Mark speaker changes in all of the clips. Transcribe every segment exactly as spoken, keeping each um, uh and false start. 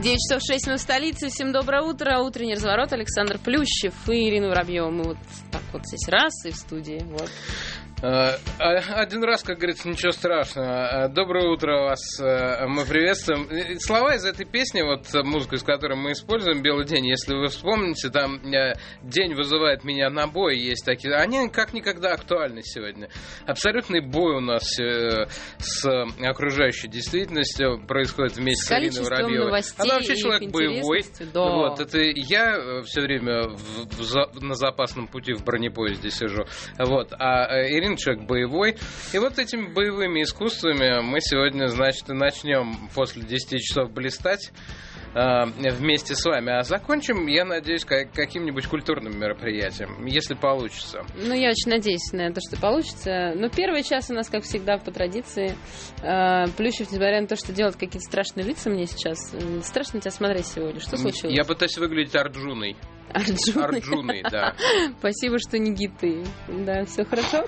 Speaker 1: девять часов шесть минут в столице. Всем доброе утро. Утренний разворот. Александр Плющев и Ирина Воробьева. Мы вот так вот здесь раз и в студии. Вот.
Speaker 2: Один раз, как говорится, ничего страшного. Доброе утро вас, мы приветствуем. Слова из этой песни, вот музыку, из которой мы используем, «Белый день», если вы вспомните, там «День вызывает меня на бой», есть такие, они как никогда актуальны сегодня. Абсолютный бой у нас с окружающей действительностью происходит вместе с, с Ириной Воробьевой. Она вообще человек боевой. Да. Вот, это я все время в, в, на запасном пути в бронепоезде сижу. Вот, а Ирина человек боевой. И вот этими боевыми искусствами мы сегодня, значит, и начнем после десяти часов блистать э, вместе с вами. А закончим, я надеюсь, как, каким-нибудь культурным мероприятием, если получится.
Speaker 1: Ну, я очень надеюсь на то, что получится. Но первый час у нас, как всегда, по традиции. Э, Плющев, несмотря на то, что делает какие-то страшные лица мне сейчас. Страшно тебя смотреть сегодня. Что случилось?
Speaker 2: Я пытаюсь выглядеть Арджуной.
Speaker 1: Арджуны?
Speaker 2: Арджуны, да.
Speaker 1: Спасибо, что не гиты. Да, все хорошо?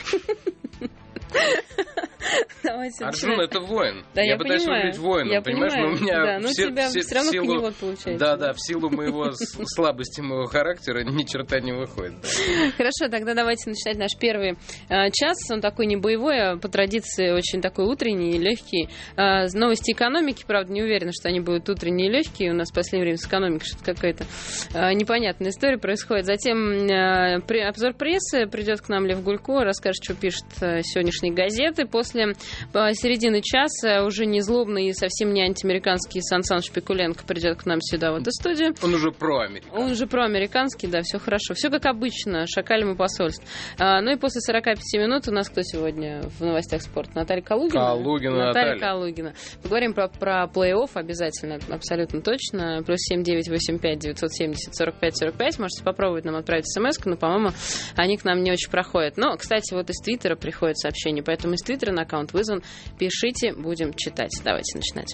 Speaker 1: Давайте
Speaker 2: Арджун — это воин.
Speaker 1: Да,
Speaker 2: я,
Speaker 1: я
Speaker 2: пытаюсь
Speaker 1: понимаю.
Speaker 2: выглядеть воином,
Speaker 1: я
Speaker 2: понимаешь?
Speaker 1: Понимаю.
Speaker 2: Но у меня
Speaker 1: да, но
Speaker 2: все,
Speaker 1: у тебя
Speaker 2: все,
Speaker 1: все равно
Speaker 2: силу,
Speaker 1: коневод получается.
Speaker 2: Да, да, в силу моего слабости, моего характера ни черта не выходит.
Speaker 1: Хорошо, тогда давайте начинать наш первый э, час. Он такой не боевой, а по традиции очень такой утренний и легкий. Э, новости экономики, правда, не уверена, что они будут утренние и легкие. У нас в последнее время с экономикой что-то какая-то э, непонятная история происходит. Затем э, при, обзор прессы. Придет к нам Лев Гулько, расскажет, что пишет э, сегодняшние газеты. После э, середины часа уже не злобный и совсем не антиамериканский Сан Саныч Пикуленко придет к нам сюда, в эту студию.
Speaker 2: Он уже проамериканский.
Speaker 1: Он уже проамериканский, да, все хорошо. Все как обычно, шакалем и посольств. А, ну и после сорока пяти минут у нас кто сегодня в новостях спорта? Наталья Калугина?
Speaker 2: Калугина
Speaker 1: Наталья.
Speaker 2: Наталья
Speaker 1: Калугина. Поговорим про, про плей-офф обязательно, абсолютно точно. Плюс семь девять восемь пять девятьсот семьдесят сорок пять сорок пять. Можете попробовать нам отправить смс-ку, но, по-моему, они к нам не очень проходят. Но, кстати, вот из Твиттера приходят сообщения, поэтому из Твиттера на аккаунт вызван. Пишите, будем читать. Давайте начинать.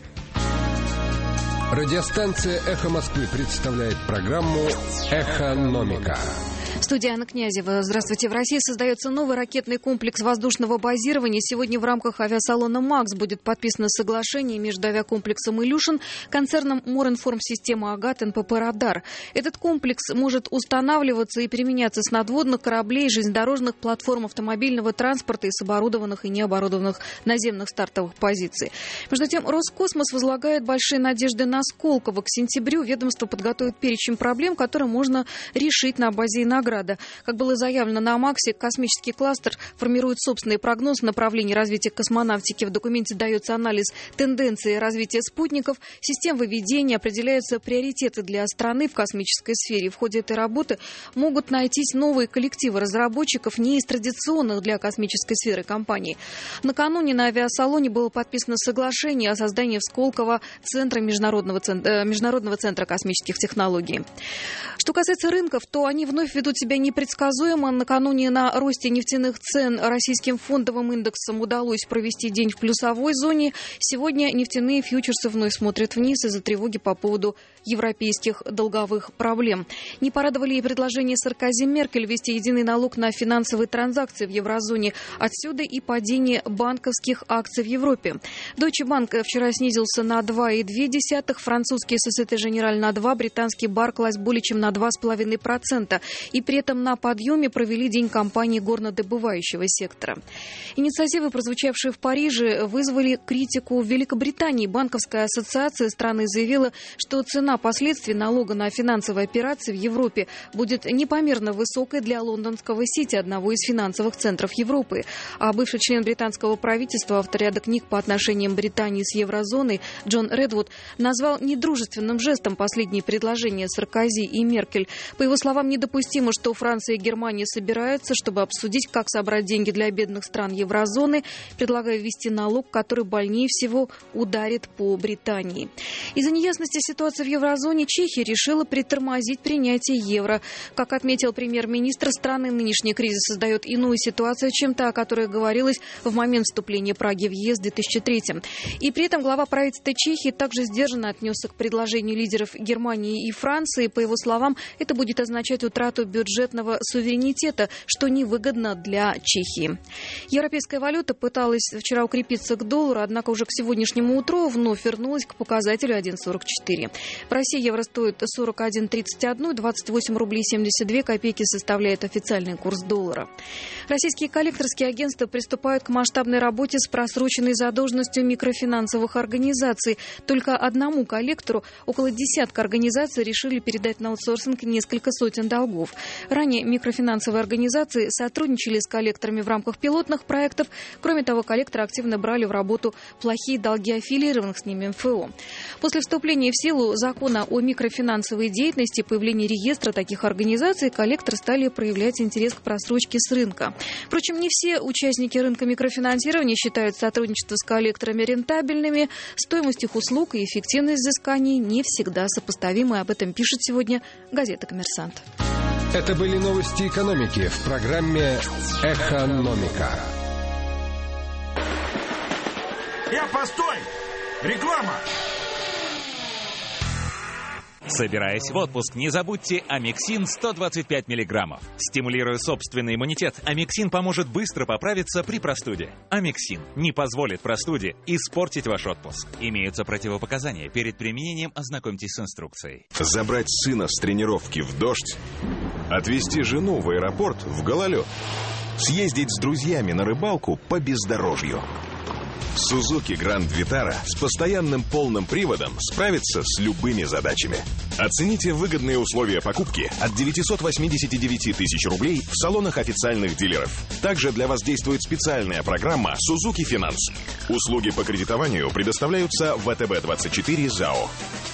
Speaker 3: Радиостанция «Эхо Москвы» представляет программу «Эхономика».
Speaker 4: Студия Анна Князева. Здравствуйте. В России создается новый ракетный комплекс воздушного базирования. Сегодня в рамках авиасалона «МАКС» будет подписано соглашение между авиакомплексом «Илюшин», концерном «Моринформ-система Агат», эн пэ пэ «Радар». Этот комплекс может устанавливаться и применяться с надводных кораблей, железнодорожных платформ автомобильного транспорта и с оборудованных и необорудованных наземных стартовых позиций. Между тем, Роскосмос возлагает большие надежды на Сколково. К сентябрю ведомство подготовит перечень проблем, которые можно решить на базе «Инограда». Как было заявлено на МАКСе, космический кластер формирует собственные прогнозы направлений развития космонавтики. В документе дается анализ тенденции развития спутников, систем выведения, определяются приоритеты для страны в космической сфере. В ходе этой работы могут найтись новые коллективы разработчиков не из традиционных для космической сферы компаний. Накануне на авиасалоне было подписано соглашение о создании в Сколково Центра Международного центра, Международного центра космических технологий. Что касается рынков, то они вновь ведут себя непредсказуемо. Накануне на росте нефтяных цен российским фондовым индексом удалось провести день в плюсовой зоне. Сегодня нефтяные фьючерсы вновь смотрят вниз из-за тревоги по поводу европейских долговых проблем. Не порадовали и предложения Саркози Меркель ввести единый налог на финансовые транзакции в еврозоне. Отсюда и падение банковских акций в Европе. Deutsche Bank вчера снизился на два целых две десятых, французский Société Générale на два, британский Barclays более чем на два целых пять десятых процента. И при этом на подъеме провели день компании горнодобывающего сектора. Инициативы, прозвучавшие в Париже, вызвали критику в Великобритании. Банковская ассоциация страны заявила, что цена последствий налога на финансовые операции в Европе будет непомерно высокой для лондонского Сити, одного из финансовых центров Европы. А бывший член британского правительства, автор ряда книг по отношениям Британии с еврозоной, Джон Редвуд, назвал недружественным жестом последние предложения Саркози и Меркель. По его словам, недопустимо, что Франция и Германия собираются, чтобы обсудить, как собрать деньги для бедных стран еврозоны, предлагая ввести налог, который больнее всего ударит по Британии. Из-за неясности ситуации в еврозоне Чехия решила притормозить принятие евро. Как отметил премьер-министр страны, нынешний кризис создает иную ситуацию, чем та, о которой говорилось в момент вступления Праги в ЕС в две тысячи третьем. И при этом глава правительства Чехии также сдержанно отнесся к предложению лидеров Германии и Франции. По его словам, это будет означать утрату бюджета бюджетного суверенитета, что невыгодно для Чехии. Европейская валюта пыталась вчера укрепиться к доллару, однако уже к сегодняшнему утру вновь вернулась к показателю один сорок четыре. В России евро стоит сорок один тридцать один, двадцать восемь рублей семьдесят две копейки составляет официальный курс доллара. Российские коллекторские агентства приступают к масштабной работе с просроченной задолженностью микрофинансовых организаций. Только одному коллектору около десятка организаций решили передать на аутсорсинг несколько сотен долгов. Ранее микрофинансовые организации сотрудничали с коллекторами в рамках пилотных проектов. Кроме того, коллекторы активно брали в работу плохие долги аффилированных с ними эм эф о. После вступления в силу закона о микрофинансовой деятельности и появления реестра таких организаций, коллекторы стали проявлять интерес к просрочке с рынка. Впрочем, не все участники рынка микрофинансирования считают сотрудничество с коллекторами рентабельными. Стоимость их услуг и эффективность взысканий не всегда сопоставимы. Об этом пишет сегодня газета «Коммерсант».
Speaker 3: Это были новости экономики в программе «Экономика».
Speaker 5: Я, постой! Реклама!
Speaker 6: Собираясь в отпуск, не забудьте Амексин сто двадцать пять миллиграммов. Стимулируя собственный иммунитет, Амексин поможет быстро поправиться при простуде. Амексин не позволит простуде испортить ваш отпуск. Имеются противопоказания. Перед применением ознакомьтесь с инструкцией.
Speaker 7: Забрать сына с тренировки в дождь, отвезти жену в аэропорт в гололед, съездить с друзьями на рыбалку по бездорожью. Suzuki Grand Vitara с постоянным полным приводом справится с любыми задачами. Оцените выгодные условия покупки от девятьсот восемьдесят девять тысяч рублей в салонах официальных дилеров. Также для вас действует специальная программа Suzuki Finance. Услуги по кредитованию предоставляются вэ тэ бэ двадцать четыре ЗАО.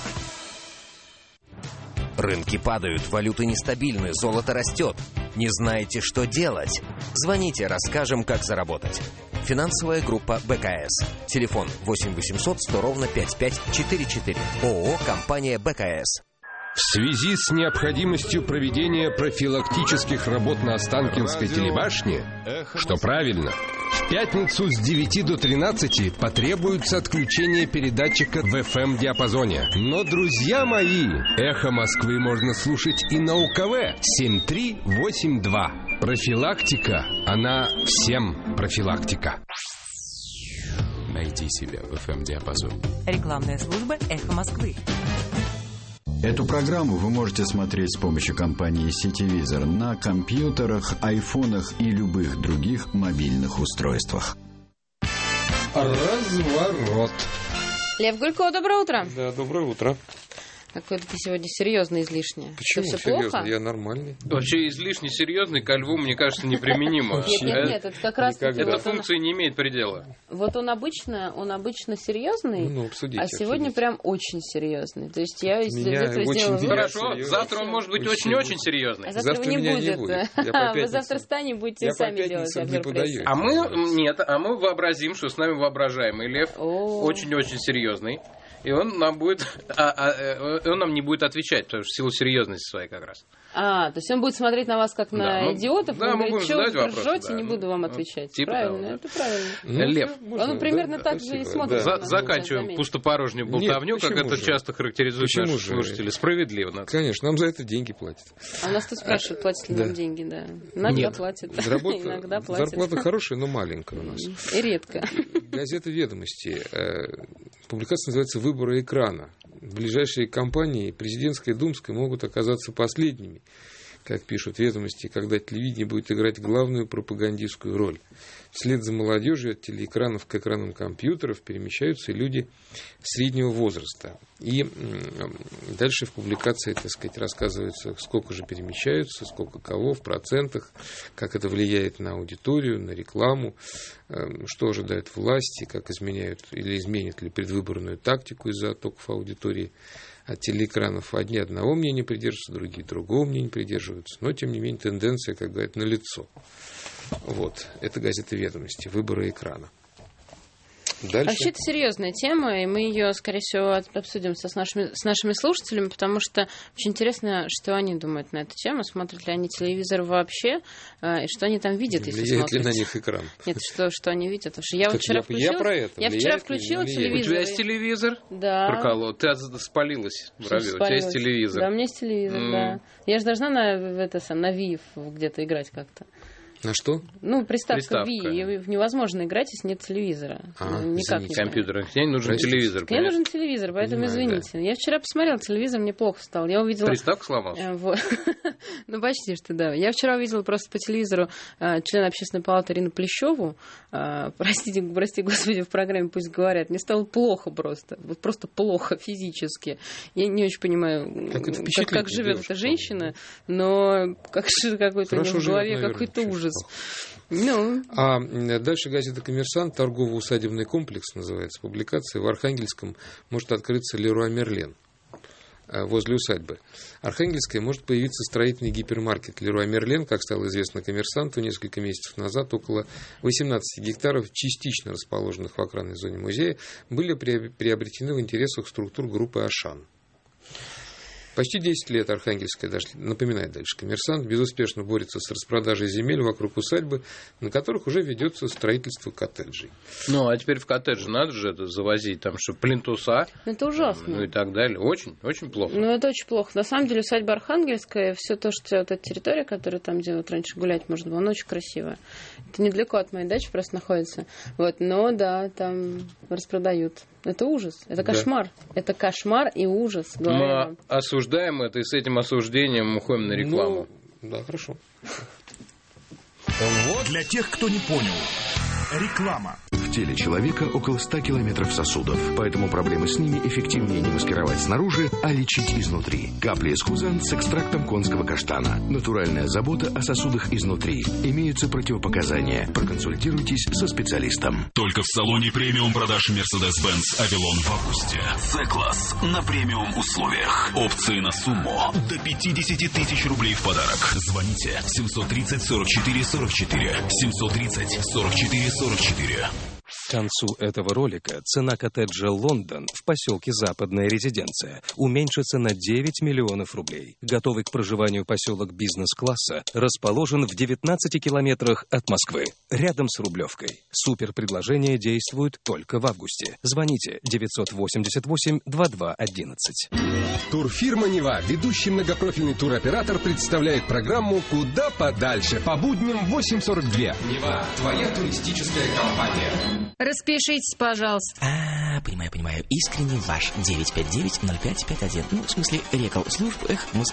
Speaker 8: Рынки падают, валюты нестабильны, золото растет. Не знаете, что делать? Звоните, расскажем, как заработать. Финансовая группа бэ ка эс. Телефон восемь восемьсот сто ровно пять пять четыре четыре. ООО «Компания бэ ка эс».
Speaker 3: В связи с необходимостью проведения профилактических работ на Останкинской телебашне, что правильно, в пятницу с девяти до тринадцати потребуется отключение передатчика в эф эм-диапазоне. Но, друзья мои, «Эхо Москвы» можно слушать и на у ка вэ семь три восемь два. Профилактика, она всем профилактика.
Speaker 9: Найди себя в эф эм-диапазоне.
Speaker 10: Рекламная служба «Эхо Москвы».
Speaker 11: Эту программу вы можете смотреть с помощью компании «Сетевизор» на компьютерах, айфонах и любых других мобильных устройствах.
Speaker 3: Разворот.
Speaker 1: Лев Гулько, доброе утро.
Speaker 12: Да, доброе утро.
Speaker 1: Какой-то ты сегодня серьезный излишне.
Speaker 12: Почему
Speaker 1: все
Speaker 12: серьезный?
Speaker 1: Плохо?
Speaker 12: Я нормальный.
Speaker 2: Вообще излишне серьезный ко льву, мне кажется, неприменимо.
Speaker 1: Нет, нет, нет, это как раз...
Speaker 2: Эта функция не имеет предела.
Speaker 1: Вот он обычно, он обычно серьезный,
Speaker 12: ну, обсудите,
Speaker 1: а сегодня
Speaker 12: обсудите.
Speaker 1: прям очень серьезный. То есть я из этого сделала...
Speaker 2: Хорошо, завтра он может быть очень-очень серьезный.
Speaker 1: А завтра, завтра его не будет. Не будет. Вы завтра встанете, будете
Speaker 12: я
Speaker 1: сами делать обзор прессы.
Speaker 2: А мы, нет, а мы вообразим, что с нами воображаемый лев очень-очень серьезный. И он нам будет, а, а, он нам не будет отвечать, потому что в силу серьезности своей как раз.
Speaker 1: А, то есть он будет смотреть на вас как на да, идиотов,
Speaker 2: да,
Speaker 1: и
Speaker 2: мы
Speaker 1: говорит, что вы ржете,
Speaker 2: да,
Speaker 1: не буду вам отвечать.
Speaker 2: Типа
Speaker 1: правильно,
Speaker 2: того,
Speaker 1: это правильно.
Speaker 2: Ну, Лев.
Speaker 1: Он ну, примерно да, так же и смотрит.
Speaker 2: Да. За, заканчиваем пустопорожнюю болтовню, Нет, как это же? часто характеризует почему наших же? слушателей. Справедливо. Надо.
Speaker 12: Конечно, нам за это деньги платят.
Speaker 1: А у нас тут спрашивают, платят ли нам деньги, да. Иногда
Speaker 12: Нет.
Speaker 1: платят,
Speaker 12: Заработ...
Speaker 1: иногда платят.
Speaker 12: Зарплата хорошая, но маленькая у нас.
Speaker 1: И редко.
Speaker 12: Газета «Ведомости». Публикация называется «Выборы экрана». Ближайшие кампании президентской и думской могут оказаться последними, как пишут «Ведомости», когда телевидение будет играть главную пропагандистскую роль. Вслед за молодежью от телеэкранов к экранам компьютеров перемещаются люди среднего возраста. И дальше в публикации, так сказать, рассказывается, сколько же перемещаются, сколько кого в процентах, как это влияет на аудиторию, на рекламу, что ожидает власти, как изменяют или изменят ли предвыборную тактику из-за оттоков аудитории от телеэкранов. Одни одного мнения придерживаются, другие другого мнения придерживаются. Но, тем не менее, тенденция, как говорят, налицо. Вот. Это газета «Ведомости». Выборы экрана. Дальше.
Speaker 1: Вообще, это серьезная тема, и мы ее, скорее всего, обсудим со, с, нашими, с нашими слушателями, потому что очень интересно, что они думают на эту тему, смотрят ли они телевизор вообще, и что они там видят, если
Speaker 12: влияет
Speaker 1: смотрят.
Speaker 12: ли на них экран?
Speaker 1: Нет, что, что они видят. Потому что я вот вчера
Speaker 12: я,
Speaker 1: включила,
Speaker 12: я, про это.
Speaker 1: я вчера включила телевизор.
Speaker 2: У тебя есть телевизор?
Speaker 1: Да.
Speaker 2: Проколол. Ты спалилась. У тебя есть телевизор.
Speaker 1: Да, у меня есть телевизор, mm. да. Я же должна на, это, на Wii где-то играть как-то.
Speaker 12: На что?
Speaker 1: Ну, приставка,
Speaker 2: приставка.
Speaker 1: Wii. Невозможно играть, если нет телевизора.
Speaker 12: А,
Speaker 1: никак не
Speaker 2: компьютер. Мне нужен
Speaker 12: Простите.
Speaker 2: телевизор.
Speaker 1: Мне нужен телевизор, поэтому
Speaker 12: Понимаю,
Speaker 1: извините. Да. Я вчера посмотрела телевизор, мне плохо стало. Я увидела...
Speaker 2: Приставка сломалась?
Speaker 1: Ну, почти что, да. Я вчера увидела просто по телевизору члена Общественной палаты Ирину Плещеву. Простите, прости, господи, в программе «Пусть говорят». Мне стало плохо просто. Вот просто плохо физически. Я не очень понимаю, как, как, как живет эта женщина, но как, какой-то у него в голове живет, какой-то ужас. Ну.
Speaker 12: А дальше газета «Коммерсант», торгово-усадебный комплекс называется, публикация. В Архангельском может открыться Леруа Мерлен возле усадьбы. Архангельская может появиться строительный гипермаркет Леруа Мерлен, как стало известно «Коммерсанту» несколько месяцев назад. Около восемнадцати гектаров, частично расположенных в охранной зоне музея, были приобретены в интересах структур группы «Ашан». Почти десять лет Архангельская, даже напоминает дальше «Коммерсант», безуспешно борется с распродажей земель вокруг усадьбы, на которых уже ведется строительство коттеджей.
Speaker 2: Ну, а теперь в коттедже надо же это завозить, там что, плинтуса.
Speaker 1: Это ужасно.
Speaker 2: Ну и так далее. Очень, очень плохо.
Speaker 1: Ну, это очень плохо. На самом деле, усадьба Архангельская, все то, что вот эта территория, которая там, где вот раньше гулять можно было, она очень красивая. Это недалеко от моей дачи просто находится. Вот, но да, там распродают. Это ужас, это кошмар. Да. Это кошмар и ужас.
Speaker 2: Мы осуждаем это, и с этим осуждением уходим на рекламу.
Speaker 12: Ну, да, хорошо.
Speaker 5: Для тех, кто не понял. Реклама.
Speaker 13: В теле человека около ста километров сосудов, поэтому проблемы с ними эффективнее не маскировать снаружи, а лечить изнутри. Капли Эсхузан с экстрактом конского каштана. Натуральная забота о сосудах изнутри. Имеются противопоказания. Проконсультируйтесь со специалистом.
Speaker 14: Только в салоне премиум продаж Mercedes-Benz Avalon в августе. C-класс на премиум условиях. Опции на сумму до пятьдесят тысяч рублей в подарок. Звоните семьсот тридцать сорок четыре сорок четыре. семьсот тридцать сорок четыре сорок четыре.
Speaker 15: К концу этого ролика цена коттеджа «Лондон» в поселке Западная Резиденция уменьшится на девять миллионов рублей. Готовый к проживанию поселок бизнес-класса расположен в девятнадцати километрах от Москвы, рядом с Рублевкой. Суперпредложение действует только в августе. Звоните девятьсот восемьдесят восемь двадцать два одиннадцать.
Speaker 3: Турфирма «Нева», ведущий многопрофильный туроператор, представляет программу «Куда подальше» по будням в восемь сорок два. «Нева» — твоя туристическая компания.
Speaker 4: Распишитесь, пожалуйста.
Speaker 16: А, понимаю, понимаю. Искренне ваш. девять пять девять ноль пять пять один. Ну, в смысле, рекал служб, эх, мозг.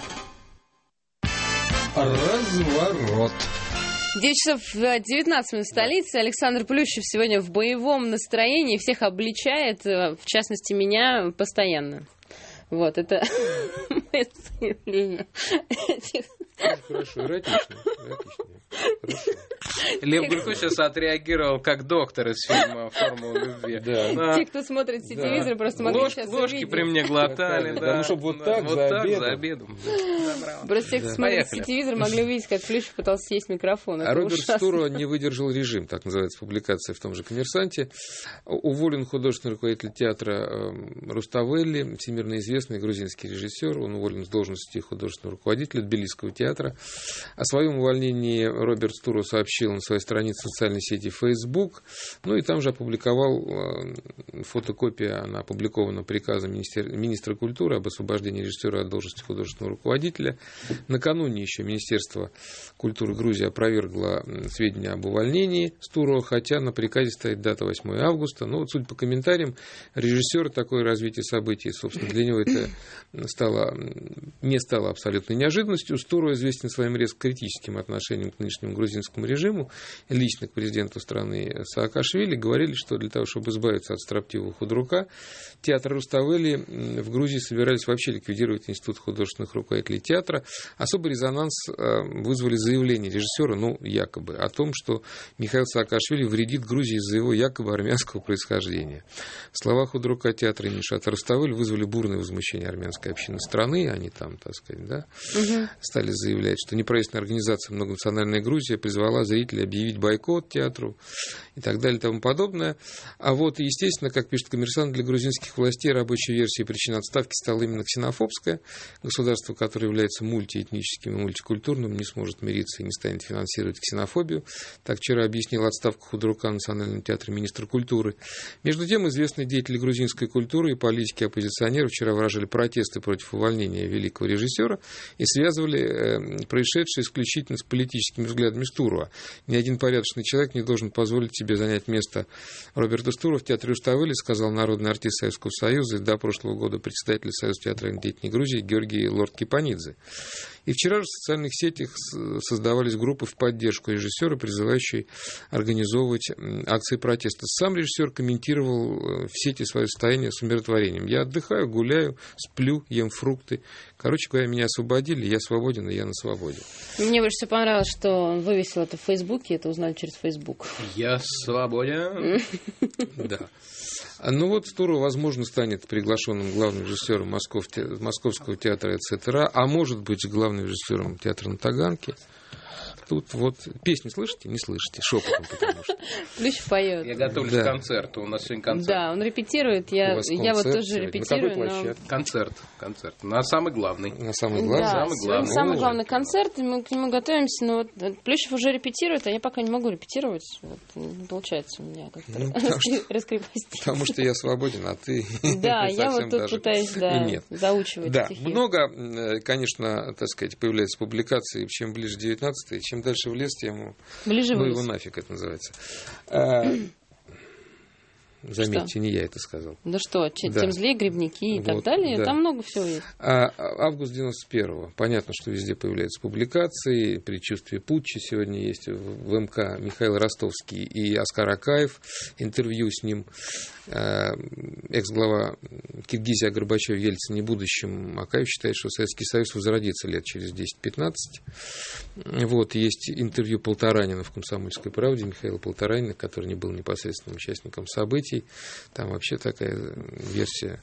Speaker 3: Разворот.
Speaker 1: девять часов девятнадцать минут в столице. Александр Плющев сегодня в боевом настроении. Всех обличает, в частности, меня постоянно. Вот, это мое заявление.
Speaker 12: Хорошо, эротично. Хорошо.
Speaker 2: Лев Гурко сейчас отреагировал как доктор из фильма «Формула любви».
Speaker 12: Да.
Speaker 1: Те, кто смотрит все телевизор, просто могли
Speaker 2: Ложь,
Speaker 1: сейчас
Speaker 2: ложки
Speaker 1: увидеть.
Speaker 2: при мне глотали.
Speaker 12: Да,
Speaker 2: Да.
Speaker 12: ну, чтобы вот так,
Speaker 2: вот
Speaker 12: за,
Speaker 2: так
Speaker 12: обедом.
Speaker 2: за обедом.
Speaker 1: Просто те, кто
Speaker 2: Да.
Speaker 1: смотрит
Speaker 2: Поехали.
Speaker 1: телевизор, могли увидеть, как Плющев пытался съесть микрофон. Это
Speaker 12: А Роберт
Speaker 1: ужасно.
Speaker 12: Стуро не выдержал режим, так называется публикация в том же «Коммерсанте». Уволен художественный руководитель театра Руставелли, всемирно известный грузинский режиссер. Он уволен с должности художественного руководителя Тбилисского театра. О своем увольнении Роберт Стуро сообщил на своей странице в социальной сети Facebook. Ну и там же опубликовал фотокопия, она опубликована приказом министер... министра культуры об освобождении режиссера от должности художественного руководителя. Накануне еще Министерство культуры Грузии опровергло сведения об увольнении Стуро, хотя на приказе стоит дата восьмое августа. Но вот, судя по комментариям, режиссер такое развитие событий, собственно, для него это стало, не стало абсолютной неожиданностью. Стуро известен своим резко критическим отношением к нынешнему грузинскому режиму. Лично к президенту страны Саакашвили говорили, что для того, чтобы избавиться от строптивого худрука, театр Руставели в Грузии собирались вообще ликвидировать институт художественных руководителей театра. Особый резонанс вызвали заявления режиссера, ну, якобы, о том, что Михаил Саакашвили вредит Грузии из-за его якобы армянского происхождения. Слова худрука театра имени Шата Руставели вызвали бурное возмущение армянской общины страны. страны, они там, так сказать, да,
Speaker 1: угу.
Speaker 12: стали заявлять, что неправительственная организация «Многонациональная Грузия» призвала зрителей объявить бойкот театру и так далее и тому подобное. А вот, естественно, как пишет «Коммерсант», для грузинских властей рабочей версией причин отставки стала именно ксенофобская. Государство, которое является мультиэтническим и мультикультурным, не сможет мириться и не станет финансировать ксенофобию. Так вчера объяснил отставку худрука в Национальном театре министр культуры. Между тем, известные деятели грузинской культуры и политики оппозиционеров вчера выражали протесты против увольнения великого режиссера и связывали э, происшедшее исключительно с политическими взглядами Стурова. Ни один порядочный человек не должен позволить себе занять место Роберта Стурова в театре Руставели, сказал народный артист Советского Союза и до прошлого года председатель Союза театральных деятелей Грузии Георгий Лорд-Кипанидзе. И вчера же в социальных сетях создавались группы в поддержку режиссера, призывающие организовывать акции протеста. Сам режиссер комментировал в сети свое состояние с умиротворением. «Я отдыхаю, гуляю, сплю, ем фрукты. Короче говоря, меня освободили, я свободен, и я на свободе».
Speaker 1: Мне больше всего понравилось, что он вывесил это в Фейсбуке, это узнали через Фейсбук.
Speaker 2: Я свободен.
Speaker 12: Да. Ну вот Стуров, возможно, станет приглашенным главным режиссером Москов, Московского театра «et cetera», а может быть главным режиссером театра на Таганке. Тут вот песни слышите? Не слышите, шепотом, потому что.
Speaker 1: Плющев поет.
Speaker 2: Я готовлюсь да. к концерту. У нас сегодня концерт.
Speaker 1: Да, он репетирует. Я, я вот тоже
Speaker 12: сегодня.
Speaker 1: репетирую.
Speaker 12: На
Speaker 1: но...
Speaker 2: Концерт. Концерт. На самый главный.
Speaker 12: На самый главный.
Speaker 1: Да,
Speaker 2: самый главный.
Speaker 1: самый главный концерт. Мы к нему готовимся. Но вот Плющев уже репетирует, а я пока не могу репетировать. Вот, не получается у меня как-то ну, раскрепостить.
Speaker 12: Потому что я свободен, а ты.
Speaker 1: Да, я вот тут пытаюсь заучивать.
Speaker 12: Да, много, конечно, так сказать, появляется публикаций. Чем ближе девятнадцатый, чем дальше в лес, тем
Speaker 1: ближе
Speaker 12: ну,
Speaker 1: в
Speaker 12: его нафиг, это называется. А, заметьте,
Speaker 1: что?
Speaker 12: Не я это сказал.
Speaker 1: Да что, тем
Speaker 12: да.
Speaker 1: злее грибники и
Speaker 12: вот,
Speaker 1: так далее.
Speaker 12: Да.
Speaker 1: Там много всего есть.
Speaker 12: А, август девяносто первого. Понятно, что везде появляются публикации. «Предчувствие путча». Сегодня есть в эм ка Михаил Ростовский и Оскар Акаев. Интервью с ним. Экс-глава Киргизии о Горбачеве, Ельцине и будущем. Акаев считает, что Советский Союз возродится лет через десять-пятнадцать. Вот, есть интервью Полторанина в «Комсомольской правде», Михаила Полторанина, который не был непосредственным участником событий. Там вообще такая версия,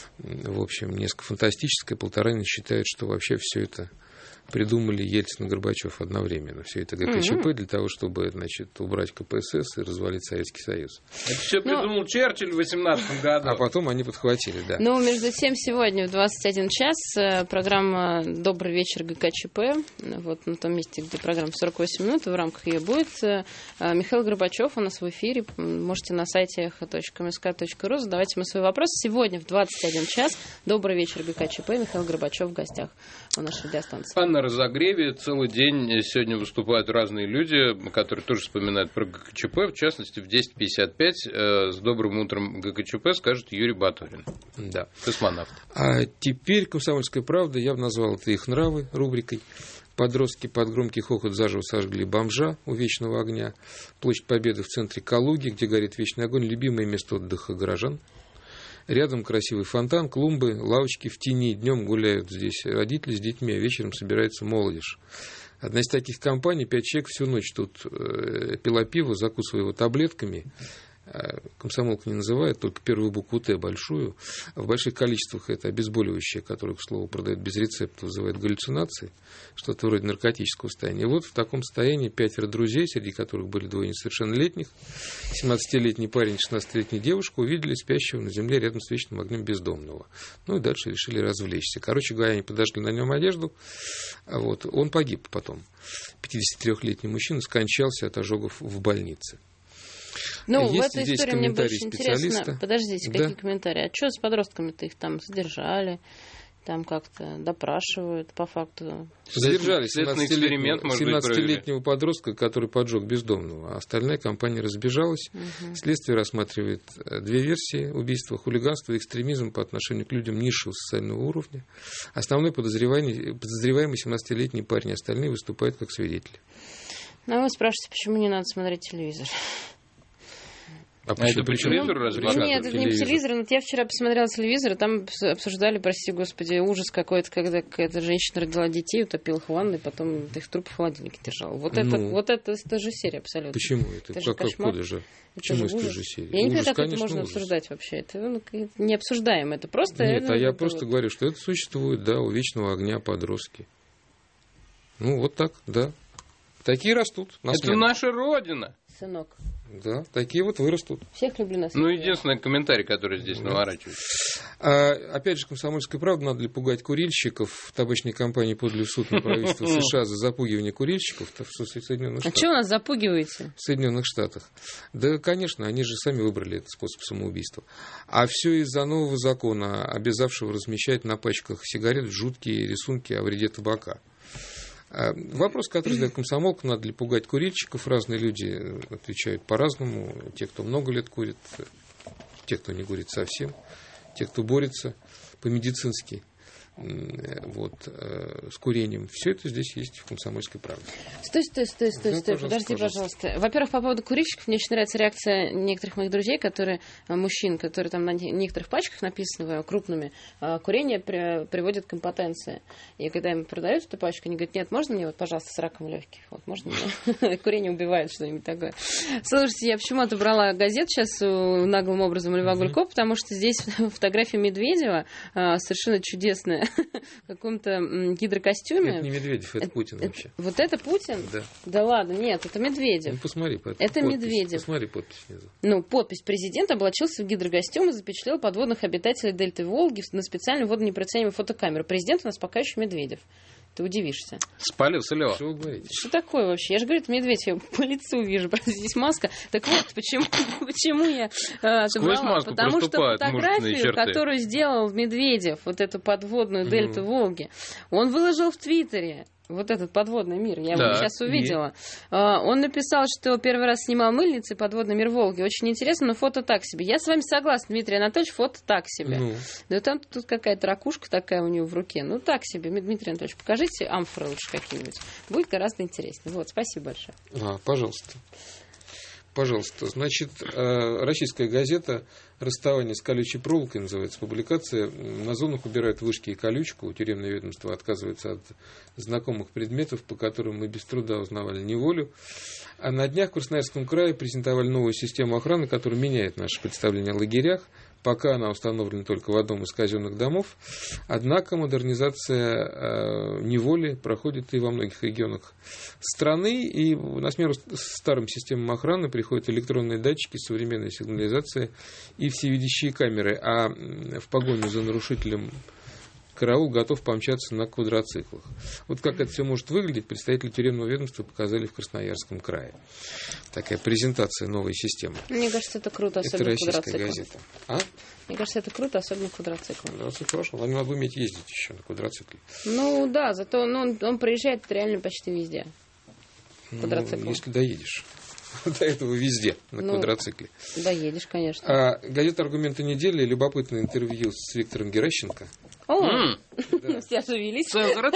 Speaker 12: в общем, несколько фантастическая. Полторанин считает, что вообще все это придумали Ельцин и Горбачев одновременно. Все это ГКЧП для того, чтобы, значит, убрать ка пэ эс эс и развалить Советский Союз.
Speaker 2: Это все придумал Но... Черчилль в восемнадцатом году.
Speaker 12: А потом они подхватили, да.
Speaker 1: Ну, между тем, сегодня в двадцать один час программа «Добрый вечер ГКЧП». Вот на том месте, где программа сорок восемь минут, в рамках ее будет Михаил Горбачев у нас в эфире. Можете на сайте эхо точка эм эс ка точка ру задавать ему свои вопросы. Сегодня в двадцать один час «Добрый вечер ГКЧП». Михаил Горбачев в гостях у нашей радиостанции.
Speaker 2: На разогреве целый день сегодня выступают разные люди, которые тоже вспоминают про ГКЧП. В частности, в десять пятьдесят пять э, с «Добрым утром ГКЧП» скажет Юрий Батурин.
Speaker 12: Да.
Speaker 2: Космонавт.
Speaker 12: А теперь «Комсомольская правда», я бы назвал это «Их нравы» рубрикой. Подростки под громкий хохот заживо сожгли бомжа у Вечного огня. Площадь Победы в центре Калуги, где горит вечный огонь, любимое место отдыха горожан. Рядом красивый фонтан, клумбы, лавочки в тени. Днем гуляют здесь родители с детьми, а вечером собирается молодежь. Одна из таких компаний, пять человек всю ночь тут э, пила пиво, закусывая его таблетками. Комсомолка не называет, только первую букву «Т» большую. В больших количествах это обезболивающее, которое, к слову, продают без рецепта, вызывает галлюцинации, что-то вроде наркотического состояния. И вот в таком состоянии пятеро друзей, среди которых были двое несовершеннолетних, семнадцатилетний парень и шестнадцатилетняя девушка, увидели спящего на земле рядом с вечным огнем бездомного. Ну и дальше решили развлечься. Короче говоря, они подожгли на нем одежду, а вот он погиб потом. пятидесятитрёхлетний мужчина скончался от ожогов в больнице.
Speaker 1: Ну,
Speaker 12: есть
Speaker 1: в этой истории мне больше интересно. Подождите,
Speaker 12: да?
Speaker 1: Какие комментарии? А что с подростками-то их там задержали? Там как-то допрашивают по факту.
Speaker 12: Задержали семнадцатилетнего подростка, который поджег бездомного. А остальная компания разбежалась. Угу. Следствие рассматривает две версии убийства: хулиганство и экстремизм по отношению к людям низшего социального уровня. Основной подозреваемый, подозреваемый семнадцатилетний парень, остальные выступают как свидетели.
Speaker 1: Ну, а вы спрашиваете, почему не надо смотреть телевизор?
Speaker 2: А, а это по телевизору разве?
Speaker 1: Ну, нет, это не по телевизору. Вот я вчера посмотрела телевизор, и там обсуждали, прости господи, ужас какой-то, когда какая-то женщина родила детей, утопила их в ванной, потом их труп в холодильнике держала. Вот ну, это, вот это та же серия абсолютно.
Speaker 12: Почему это?
Speaker 1: Это
Speaker 12: как,
Speaker 1: же кошмар.
Speaker 12: Как, же?
Speaker 1: Это
Speaker 12: Почему
Speaker 1: же
Speaker 12: это же серия?
Speaker 1: Я не понимаю,
Speaker 12: ужас,
Speaker 1: как это можно ужас. обсуждать вообще. Это ну, не обсуждаем, это просто...
Speaker 12: Нет,
Speaker 1: это,
Speaker 12: а я
Speaker 1: это
Speaker 12: просто
Speaker 1: вот.
Speaker 12: говорю, что это существует, да, у вечного огня подростки. Ну, вот так, да. Такие растут.
Speaker 2: Это смену. Наша Родина.
Speaker 1: Сынок.
Speaker 12: Да, такие вот вырастут.
Speaker 1: Всех люблю на свете.
Speaker 2: Ну, единственный комментарий, который здесь да. наворачивается.
Speaker 12: А, опять же, «Комсомольская правда», надо ли пугать курильщиков? Табачные компании подали в суд на правительство США за запугивание курильщиков в Соединенных Штатах.
Speaker 1: А что вы нас запугиваете?
Speaker 12: В Соединенных Штатах. Да, конечно, они же сами выбрали этот способ самоубийства. А все из-за нового закона, обязавшего размещать на пачках сигарет жуткие рисунки о вреде табака. Вопрос, который задает комсомолка, надо ли пугать курильщиков. Разные люди отвечают по-разному. Те, кто много лет курит, те, кто не курит совсем, те, кто борется по-медицински вот, с курением. Все это здесь есть в «Комсомольской правде».
Speaker 1: Стой, стой, стой, стой, ну, стой. Пожалуйста, подожди, пожалуйста. пожалуйста. Во-первых, по поводу курильщиков, мне очень нравится реакция некоторых моих друзей, которые, мужчин, которые там на некоторых пачках написано крупными, курение при, приводит к импотенции. И когда им продают эту пачку, они говорят, нет, можно мне, вот, пожалуйста, с раком легких? Вот, можно мне? Курение убивает, что-нибудь такое. Слушайте, я почему отобрала газету сейчас наглым образом Льва Гулько, потому что здесь фотография Медведева совершенно чудесная. В каком-то гидрокостюме.
Speaker 12: Это не Медведев, это, это Путин это, вообще.
Speaker 1: Вот это Путин?
Speaker 12: Да.
Speaker 1: Да ладно, нет, это Медведев.
Speaker 12: Ну, посмотри, по
Speaker 1: это
Speaker 12: подпись.
Speaker 1: Медведев.
Speaker 12: Посмотри подпись снизу.
Speaker 1: Ну, подпись. Президент облачился в гидрокостюм и запечатлел подводных обитателей дельты Волги на специальную водонепроницаемую фотокамеру. Президент у нас пока еще Медведев. Ты удивишься.
Speaker 2: Спалился Лева.
Speaker 12: Что вы говорите?
Speaker 1: Что такое вообще? Я же говорю, это медведь, я по лицу вижу, просто здесь маска. Так вот, почему, почему я э, отобрала? Потому что фотографию, которую сделал Медведев, вот эту подводную дельту mm. Волги, он выложил в Твиттере. Вот этот подводный мир, я да, его сейчас увидела. И... Он написал, что первый раз снимал мыльницы «Подводный мир Волги». Очень интересно, но фото так себе. Я с вами согласна, Дмитрий Анатольевич, фото так себе. Ну. Да там тут какая-то ракушка такая у него в руке. Ну, так себе. Дмитрий Анатольевич, покажите амфоры лучше какие-нибудь. Будет гораздо интереснее. Вот, спасибо большое.
Speaker 12: А, пожалуйста. Пожалуйста. Значит, российская газета «Расставание с колючей проволокой» называется публикация. На зонах убирают вышки и колючку. Тюремное ведомство отказывается от знакомых предметов, по которым мы без труда узнавали неволю. А на днях в Красноярском крае презентовали новую систему охраны, которая меняет наше представление о лагерях. Пока она установлена только в одном из казенных домов. Однако модернизация э, неволи проходит и во многих регионах страны. И на смену старым системам охраны приходят электронные датчики, современная сигнализация и всевидящие камеры. А в погоню за нарушителем караул готов помчаться на квадроциклах. Вот как это все может выглядеть, представители тюремного ведомства показали в Красноярском крае. Такая презентация новой системы.
Speaker 1: Мне кажется, это круто,
Speaker 12: особенно
Speaker 1: это
Speaker 12: российская
Speaker 1: квадроцикл.
Speaker 12: газета. А?
Speaker 1: Мне кажется, это круто, особенно квадроцикл.
Speaker 12: Квадроцикл хорошо, вам надо уметь ездить еще на квадроцикле.
Speaker 1: Ну да, зато ну, он, он проезжает реально почти везде. Квадроцикл.
Speaker 12: Ну, если доедешь. До этого везде, на ну, квадроцикле.
Speaker 1: Доедешь, конечно.
Speaker 12: А, газета «Аргументы недели», любопытное интервью с Виктором Геращенко.
Speaker 1: О, mm. да. Все оживились.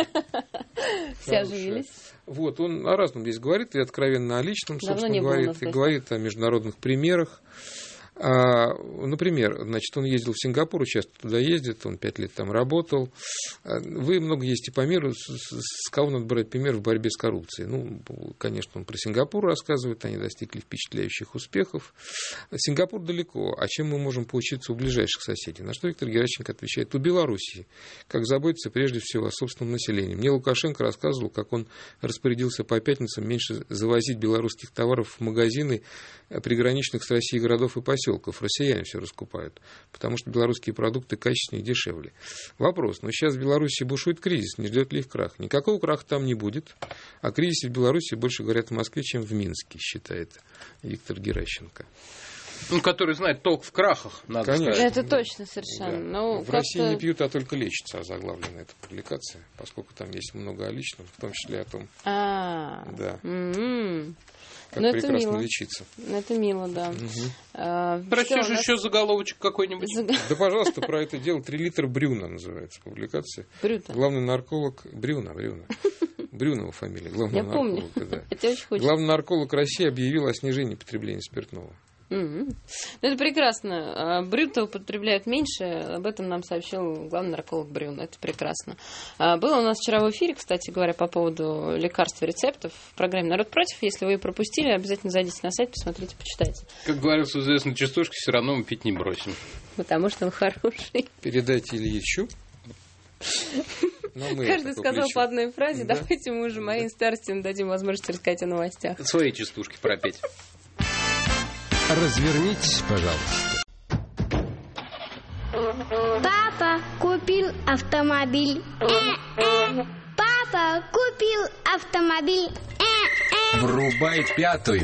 Speaker 1: Все оживились.
Speaker 12: Вот, он о разном здесь говорит, и откровенно о личном, собственно, говорит, и говорит о международных примерах. А, например, значит, он ездил в Сингапур, часто туда ездит, он пять лет там работал. Вы много ездите по миру, с, с кого надо брать пример в борьбе с коррупцией? Ну, конечно, он про Сингапур рассказывает, они достигли впечатляющих успехов. Сингапур далеко, а чем мы можем поучиться у ближайших соседей? На что Виктор Геращенко отвечает: у Белоруссии, как заботиться прежде всего о собственном населении. Мне Лукашенко рассказывал, как он распорядился по пятницам меньше завозить белорусских товаров в магазины приграничных с Россией городов и поселков. Россияне все раскупают, потому что белорусские продукты качественнее и дешевле. Вопрос: но сейчас в Беларуси бушует кризис, не ждет ли их крах? Никакого краха там не будет. О кризисе в Беларуси больше говорят в Москве, чем в Минске, считает Виктор Геращенко.
Speaker 2: Ну, который знает толк в крахах, надо
Speaker 12: Конечно.
Speaker 2: сказать.
Speaker 1: Это точно совершенно.
Speaker 12: Да.
Speaker 1: Но
Speaker 12: в России не пьют, а только лечатся, озаглавлена эта публикация, поскольку там есть много о личном, в том числе о том,
Speaker 1: а
Speaker 12: да.
Speaker 1: м-м.
Speaker 12: как
Speaker 1: ну,
Speaker 12: прекрасно
Speaker 1: это
Speaker 12: лечиться.
Speaker 1: Это мило, да.
Speaker 12: Угу.
Speaker 1: А,
Speaker 2: Прочтешь нас... еще заголовочек какой-нибудь?
Speaker 12: Заг... Да, пожалуйста, про это дело. Три литра Брюна называется публикация.
Speaker 1: Брюта.
Speaker 12: Главный нарколог... Брюна, Брюна. Брюнова фамилия. Главный
Speaker 1: Я
Speaker 12: нарколог,
Speaker 1: помню.
Speaker 12: Да.
Speaker 1: Это очень хочется.
Speaker 12: Главный нарколог России объявил о снижении потребления спиртного.
Speaker 1: Mm-hmm. Это прекрасно. Брю-то употребляют меньше, об этом нам сообщил главный нарколог Брюн. Это прекрасно. Было у нас вчера в эфире, кстати говоря, по поводу лекарств и рецептов в программе «Народ против». Если вы ее пропустили, обязательно зайдите на сайт, посмотрите, почитайте.
Speaker 2: Как говорится в известной частушке, все равно мы пить не бросим.
Speaker 1: Потому что он хороший.
Speaker 12: Передайте Ильичу.
Speaker 1: Каждый сказал по одной фразе. Да. Давайте мы уже Марине Старостину дадим возможность рассказать о новостях.
Speaker 2: Свои частушки пропеть.
Speaker 3: Развернитесь, пожалуйста.
Speaker 17: Папа купил автомобиль. Э-э. Папа купил автомобиль. Э-э.
Speaker 3: Врубай пятую.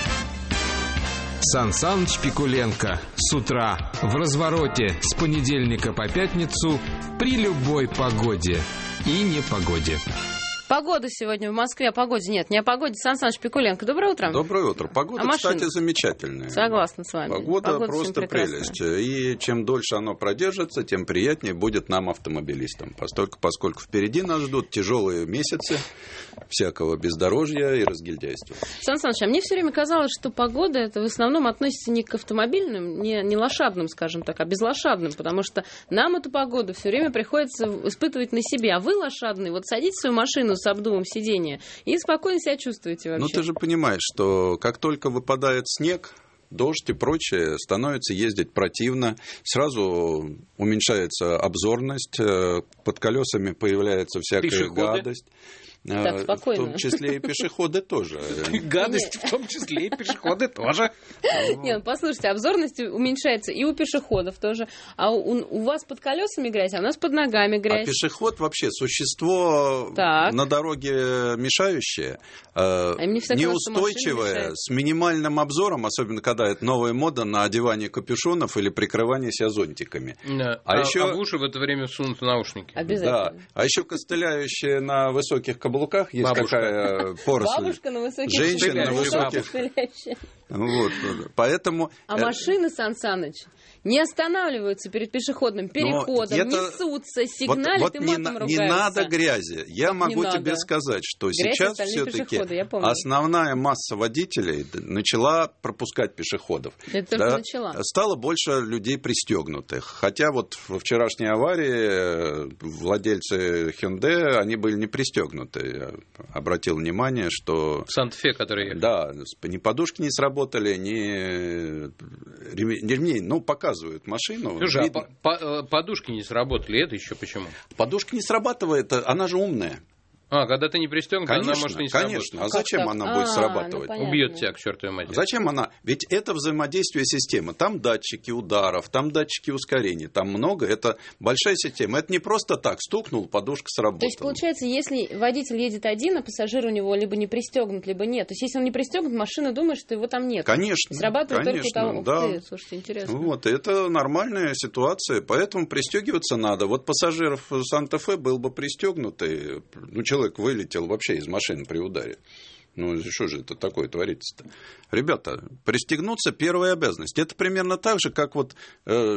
Speaker 3: Сан Саныч Пикуленко с утра в развороте с понедельника по пятницу при любой погоде и непогоде.
Speaker 1: Погода сегодня в Москве. О погоде нет, не о погоде. Сан Саныч Пикуленко. Доброе утро.
Speaker 18: Доброе утро. Погода, а кстати, замечательная.
Speaker 1: Согласна с вами.
Speaker 18: Погода, Погода просто прелесть. И чем дольше оно продержится, тем приятнее будет нам, автомобилистам. Поскольку, поскольку впереди нас ждут тяжелые месяцы всякого бездорожья и разгильдяйства.
Speaker 1: Сан Саныч, а мне все время казалось, что погода это в основном относится не к автомобильным, не, не лошадным, скажем так, а безлошадным, потому что нам эту погоду все время приходится испытывать на себе. А вы лошадный, вот садитесь в свою машину с обдувом сиденья и спокойно себя чувствуете вообще.
Speaker 18: Ну, ты же понимаешь, что как только выпадает снег, дождь и прочее, становится ездить противно, сразу уменьшается обзорность, под колесами появляется всякая Пешеходы. гадость.
Speaker 1: Так, спокойно.
Speaker 18: В том числе и пешеходы тоже.
Speaker 2: Гадость в том числе и пешеходы тоже.
Speaker 1: Нет, послушайте, обзорность уменьшается и у пешеходов тоже. А у, у вас под колесами грязь, а у нас под ногами грязь.
Speaker 18: А пешеход вообще существо так. на дороге мешающее, а неустойчивое, с минимальным обзором, особенно когда это новая мода на одевание капюшонов или прикрывание себя зонтиками.
Speaker 2: Да. А, а, еще... а в уши в это время сунут наушники.
Speaker 1: Обязательно.
Speaker 18: Да. А еще костыляющие на высоких каблуках. каблуках есть Бабушка. Какая поросль.
Speaker 1: Бабушка на высоких
Speaker 18: Женщина на высоких. Вот, поэтому...
Speaker 1: А машины, Сан Саныч, не останавливаются перед пешеходным переходом, это... несутся, сигналят вот, вот и матом
Speaker 18: не,
Speaker 1: ругаются.
Speaker 18: Не надо грязи. Я так могу тебе надо. сказать, что Грязь сейчас все-таки основная масса водителей начала пропускать пешеходов.
Speaker 1: Это
Speaker 18: да?
Speaker 1: только начала.
Speaker 18: Стало больше людей пристегнутых. Хотя вот во вчерашней аварии владельцы Hyundai, они были не пристегнуты. Я обратил внимание, что...
Speaker 2: В Санта-Фе, который...
Speaker 18: Да, ни подушки не сработали, ни ремней, ну, пока показывают машину.
Speaker 2: Слушай, а по- подушки не сработали, это еще почему?
Speaker 18: Подушка не срабатывает, она же умная.
Speaker 2: А, когда ты не пристегнут, она может не сработать.
Speaker 18: Конечно, а зачем она будет
Speaker 1: а,
Speaker 18: срабатывать?
Speaker 1: Ну,
Speaker 2: убьет тебя к чертовой матери.
Speaker 18: Зачем она? Ведь это взаимодействие системы. Там датчики ударов, там датчики ускорений, там много. Это большая система. Это не просто так, стукнул, подушка сработала.
Speaker 1: То есть, получается, если водитель едет один, а пассажир у него либо не пристегнут, либо нет. То есть, если он не пристегнут, машина думает, что его там нет.
Speaker 18: Конечно.
Speaker 1: Срабатывает
Speaker 18: конечно,
Speaker 1: только там.
Speaker 18: да.
Speaker 1: Ух ты, слушайте, интересно.
Speaker 18: Вот, это нормальная ситуация, поэтому пристегиваться надо. Вот пассажиров Санта-Фе был бы пристегнутый, ну, человек вылетел вообще из машины при ударе. Ну, что же это такое творится-то? Ребята, пристегнуться – первая обязанность. Это примерно так же, как вот э,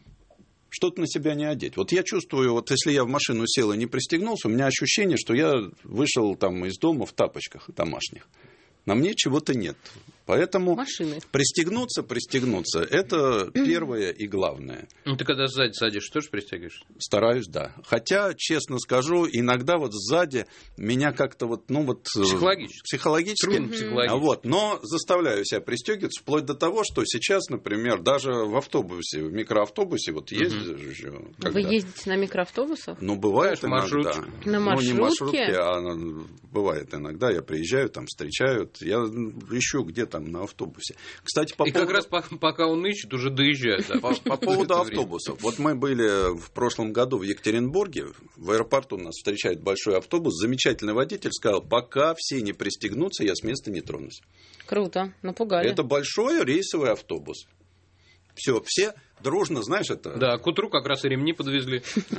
Speaker 18: что-то на себя не одеть. Вот я чувствую, вот если я в машину сел и не пристегнулся, у меня ощущение, что я вышел там из дома в тапочках домашних. На мне чего-то нет. Поэтому
Speaker 1: машины.
Speaker 18: пристегнуться, пристегнуться – это первое и главное.
Speaker 2: Ну, ты когда сзади садишь, тоже пристегиваешь?
Speaker 18: Стараюсь, да. Хотя, честно скажу, иногда вот сзади меня как-то вот, ну вот...
Speaker 2: Психологически.
Speaker 18: Психологически.
Speaker 2: Трудно психологически.
Speaker 18: Вот, но заставляю себя пристегиваться, вплоть до того, что сейчас, например, даже в автобусе, в микроавтобусе, вот ездишь...
Speaker 1: Угу. Вы ездите на микроавтобусах?
Speaker 18: Ну, бывает
Speaker 2: Знаешь,
Speaker 18: иногда.
Speaker 2: Маршрут.
Speaker 1: На маршрутке?
Speaker 18: Ну, не маршрутки, а бывает иногда. Я приезжаю, там встречают, я ищу где-то там на автобусе. Кстати, по
Speaker 2: и
Speaker 18: поводу...
Speaker 2: как раз пока он ищет, уже доезжает. Да?
Speaker 18: По, по поводу автобусов. Вот мы были в прошлом году в Екатеринбурге. В аэропорту нас встречает большой автобус. Замечательный водитель сказал, пока все не пристегнутся, я с места не тронусь.
Speaker 1: Круто, напугали.
Speaker 18: Это большой рейсовый автобус. Все, все дружно, знаешь, это...
Speaker 2: Да, к утру как раз и ремни подвезли.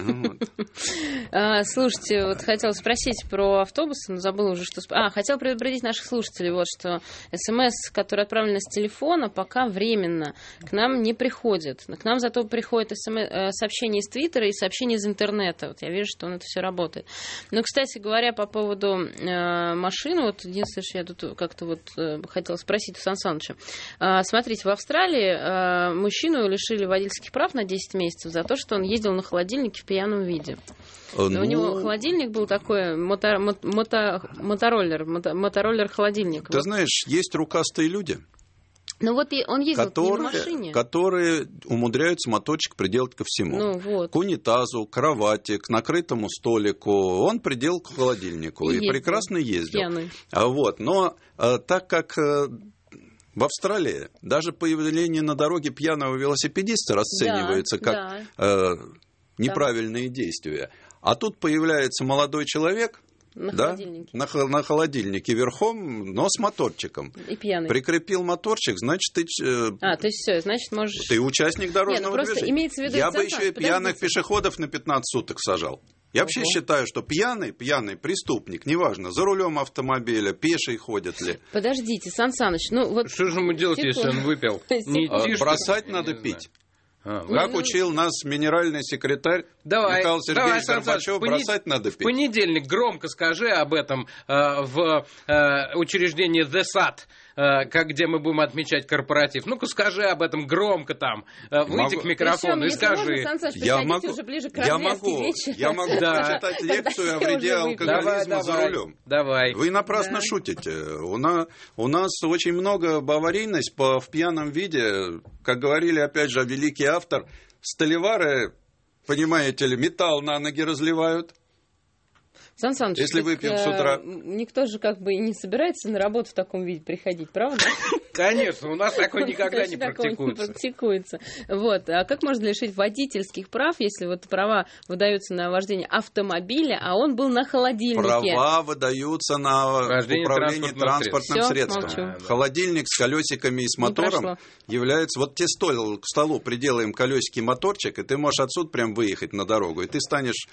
Speaker 1: Слушайте, вот хотела спросить про автобусы, но забыла уже, что... А, хотела предупредить наших слушателей, вот что СМС, который отправлен с телефона, пока временно к нам не приходит. К нам зато приходят сообщения из Твиттера и сообщения из интернета. Вот я вижу, что он это все работает. Ну, кстати говоря, по поводу машины, вот единственное, что я тут как-то вот хотела спросить у Сан Саныча. Смотрите, в Австралии мужчину лишили водительских прав на десять месяцев за то, что он ездил на холодильнике в пьяном виде. Ну... У него холодильник был такой, мото, мото, мотороллер, мото, мотороллер-холодильник.
Speaker 18: Ты
Speaker 1: вот.
Speaker 18: знаешь, есть рукастые люди,
Speaker 1: ну вот он ездил
Speaker 18: которые,
Speaker 1: на машине.
Speaker 18: которые умудряются моточек приделать ко всему.
Speaker 1: Ну, вот.
Speaker 18: К унитазу, к кровати, к накрытому столику. Он приделал к холодильнику. И, и прекрасно ездил. Пьяный. А вот, но а, так как... В Австралии даже появление на дороге пьяного велосипедиста расценивается да, как да. Э, неправильные да. действия. А тут появляется молодой человек
Speaker 1: на,
Speaker 18: да,
Speaker 1: холодильнике.
Speaker 18: На, на холодильнике верхом, но с моторчиком.
Speaker 1: И пьяный.
Speaker 18: Прикрепил моторчик, значит, ты... Э,
Speaker 1: а, то есть все, значит, можешь...
Speaker 18: Ты участник дорожного
Speaker 1: Нет, ну,
Speaker 18: движения.
Speaker 1: Имеется в виду,
Speaker 18: Я бы еще и пьяных пешеходов на пятнадцать суток сажал. Я вообще Ого. считаю, что пьяный, пьяный преступник, неважно, за рулем автомобиля, пеший ходит ли.
Speaker 1: Подождите, Сан Саныч, ну вот...
Speaker 2: Что же ему делать, если он выпил?
Speaker 18: Не а, бросать надо пить. А, как ну, учил нас минеральный секретарь
Speaker 2: давай,
Speaker 18: Михаил Сергеевич
Speaker 2: давай,
Speaker 18: Горбачев,
Speaker 2: понед...
Speaker 18: бросать надо пить.
Speaker 2: В понедельник громко скажи об этом э, в э, учреждении The Сад, э, как, где мы будем отмечать корпоратив. Ну-ка скажи об этом громко там. Э, выйди могу. к микрофону и скажи.
Speaker 1: Можно,
Speaker 18: я могу,
Speaker 1: уже ближе к
Speaker 18: я могу, я могу да. читать лекцию о вреде алкоголизма
Speaker 2: давай,
Speaker 18: за
Speaker 2: давай,
Speaker 18: рулем.
Speaker 2: Давай.
Speaker 18: Вы напрасно да. шутите. У нас, у нас очень много аварийность по, в пьяном виде. Как говорили, опять же, великий автор, сталевары, понимаете ли, металл на ноги разливают.
Speaker 1: Сан Саныч,
Speaker 18: если выпьем с утра.
Speaker 1: Никто же как бы и не собирается на работу в таком виде приходить, правда?
Speaker 2: Конечно, у нас такое никогда не практикуется.
Speaker 1: практикуется. Вот. А как можно лишить водительских прав, если вот права выдаются на вождение автомобиля, а он был на холодильнике?
Speaker 18: Права выдаются на управление транспортным средством.
Speaker 1: Все,
Speaker 18: холодильник с колесиками и с мотором является... Вот тебе стол, к столу приделаем колесики и моторчик, и ты можешь отсюда прям выехать на дорогу, и ты станешь...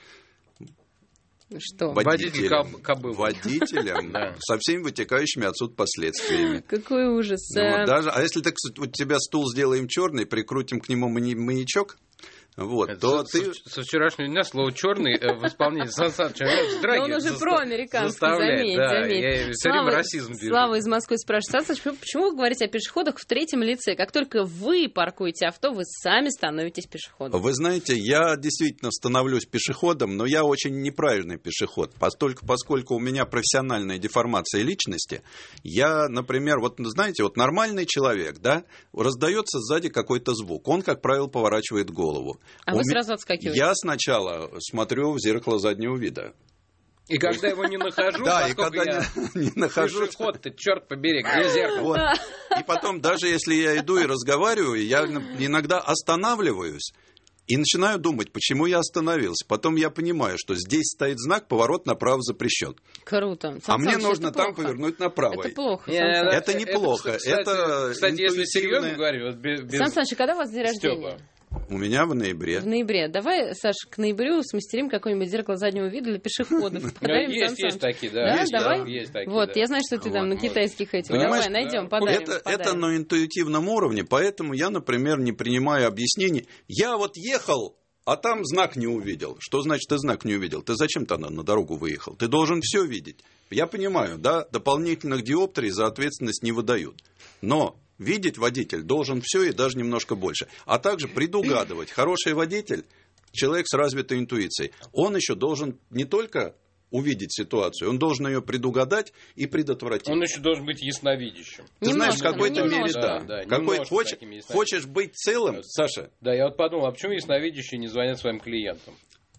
Speaker 1: Что?
Speaker 18: Водителем, Водитель водителем да. со всеми вытекающими отсюда последствиями.
Speaker 1: Какой ужас.
Speaker 18: Ну, даже, а если так, у тебя стул сделаем черный, прикрутим к нему маячок, вот,
Speaker 2: это
Speaker 18: то
Speaker 2: со,
Speaker 18: ты...
Speaker 2: Со вчерашнего дня слово «черный» в исполнении Сан Саныча
Speaker 1: он уже заста... проамериканский, заметь,
Speaker 2: да,
Speaker 1: заметь.
Speaker 2: Я все Слава, время расизм вижу.
Speaker 1: Слава из Москвы спрашивает: Сан Саныч, почему вы говорите о пешеходах в третьем лице? Как только вы паркуете авто, вы сами становитесь пешеходом.
Speaker 18: Вы знаете, я действительно становлюсь пешеходом, но я очень неправильный пешеход. Поскольку, поскольку у меня профессиональная деформация личности, я, например, вот знаете, вот нормальный человек, да, раздается сзади какой-то звук, он, как правило, поворачивает голову.
Speaker 1: А У вы сразу отскакиваете?
Speaker 18: Я сначала смотрю в зеркало заднего вида.
Speaker 2: И когда его не нахожу,
Speaker 18: да, и когда я не, не нахожу,
Speaker 2: пешеход ты, черт побери, где зеркало?
Speaker 18: Вот. И потом, даже если я иду и разговариваю, я иногда останавливаюсь и начинаю думать, почему я остановился. Потом я понимаю, что здесь стоит знак «Поворот направо запрещен».
Speaker 1: Круто.
Speaker 18: Сан а мне нужно там плохо. повернуть направо.
Speaker 1: Это плохо.
Speaker 18: Нет, это, это неплохо.
Speaker 2: Это, кстати,
Speaker 18: это
Speaker 2: кстати если серьезно говорю, вот без, без...
Speaker 1: Сан Саныч, когда у вас день рождения?
Speaker 2: Стёпа.
Speaker 18: У меня в ноябре.
Speaker 1: В ноябре. Давай, Саш, к ноябрю смастерим какое-нибудь зеркало заднего вида для пешеходов.
Speaker 2: Есть, есть такие, да.
Speaker 1: Да, давай. Вот, я знаю, что ты там на китайских этих. Давай, найдем, подарим.
Speaker 18: Это на интуитивном уровне, поэтому я, например, не принимаю объяснений. Я вот ехал, а там знак не увидел. Что значит, ты знак не увидел? Ты зачем тогда на дорогу выехал? Ты должен все видеть. Я понимаю, да, дополнительных диоптрий за ответственность не выдают. Но видеть водитель должен все и даже немножко больше. А также предугадывать. Хороший водитель, человек с развитой интуицией, он еще должен не только увидеть ситуацию, он должен ее предугадать и предотвратить.
Speaker 2: Он еще должен быть ясновидящим.
Speaker 18: Ты немножко, знаешь, в какой-то
Speaker 1: ну,
Speaker 18: мере, да.
Speaker 2: да, да
Speaker 18: Какой, хочешь, хочешь быть целым, Саша?
Speaker 2: Да, я вот подумал, а почему ясновидящие не звонят своим клиентам?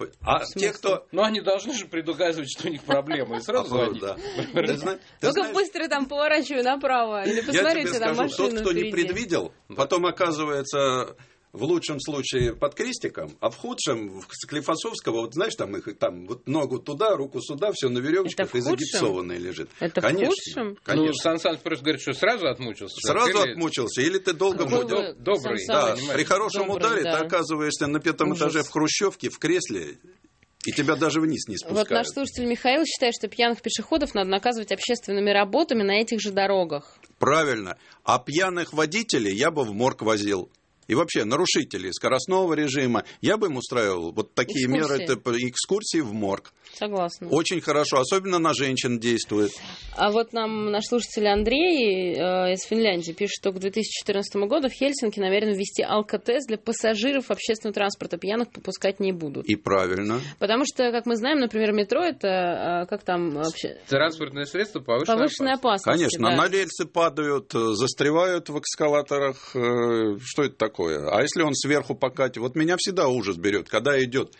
Speaker 18: А те, кто...
Speaker 2: Ну, они должны же предугадывать, что у них проблемы, и сразу звонить.
Speaker 18: Да.
Speaker 1: Только быстро там поворачиваю направо, или посмотрите, там машину
Speaker 18: тот, кто не предвидел, потом оказывается в лучшем случае под крестиком, а в худшем в Склифосовского, вот знаешь, там их там вот ногу туда, руку сюда, все на веревочках и загипсованное лежит.
Speaker 1: Это конечно, в худшем?
Speaker 18: Конечно.
Speaker 2: Ну, Сан Саныч просто говорит, что сразу отмучился.
Speaker 18: Сразу
Speaker 2: или...
Speaker 18: отмучился, или ты долго
Speaker 2: будешь добрый.
Speaker 18: Да, при хорошем
Speaker 1: добрый,
Speaker 18: ударе
Speaker 1: да.
Speaker 18: ты оказываешься на пятом Ужас. этаже в хрущевке, в кресле, и тебя даже вниз не спускают.
Speaker 1: Вот наш слушатель Михаил считает, что пьяных пешеходов надо наказывать общественными работами на этих же дорогах.
Speaker 18: Правильно. А пьяных водителей я бы в морг возил. И вообще, нарушителей скоростного режима, я бы им устраивал вот такие экскурсии. меры, это экскурсии в морг.
Speaker 1: Согласна.
Speaker 18: Очень хорошо, особенно на женщин действует.
Speaker 1: А вот нам наш слушатель Андрей э, из Финляндии пишет, что к две тысячи четырнадцатому году в Хельсинки намерены ввести алкотест для пассажиров общественного транспорта. Пьяных попускать не будут.
Speaker 18: И правильно.
Speaker 1: Потому что, как мы знаем, например, метро это, э, как там вообще...
Speaker 2: Транспортное средство повышенной,
Speaker 1: повышенной опасности.
Speaker 18: Конечно,
Speaker 1: да.
Speaker 18: на рельсы падают, застревают в эскалаторах. Э, что это такое? А если он сверху покатит? Вот меня всегда ужас берет, когда идет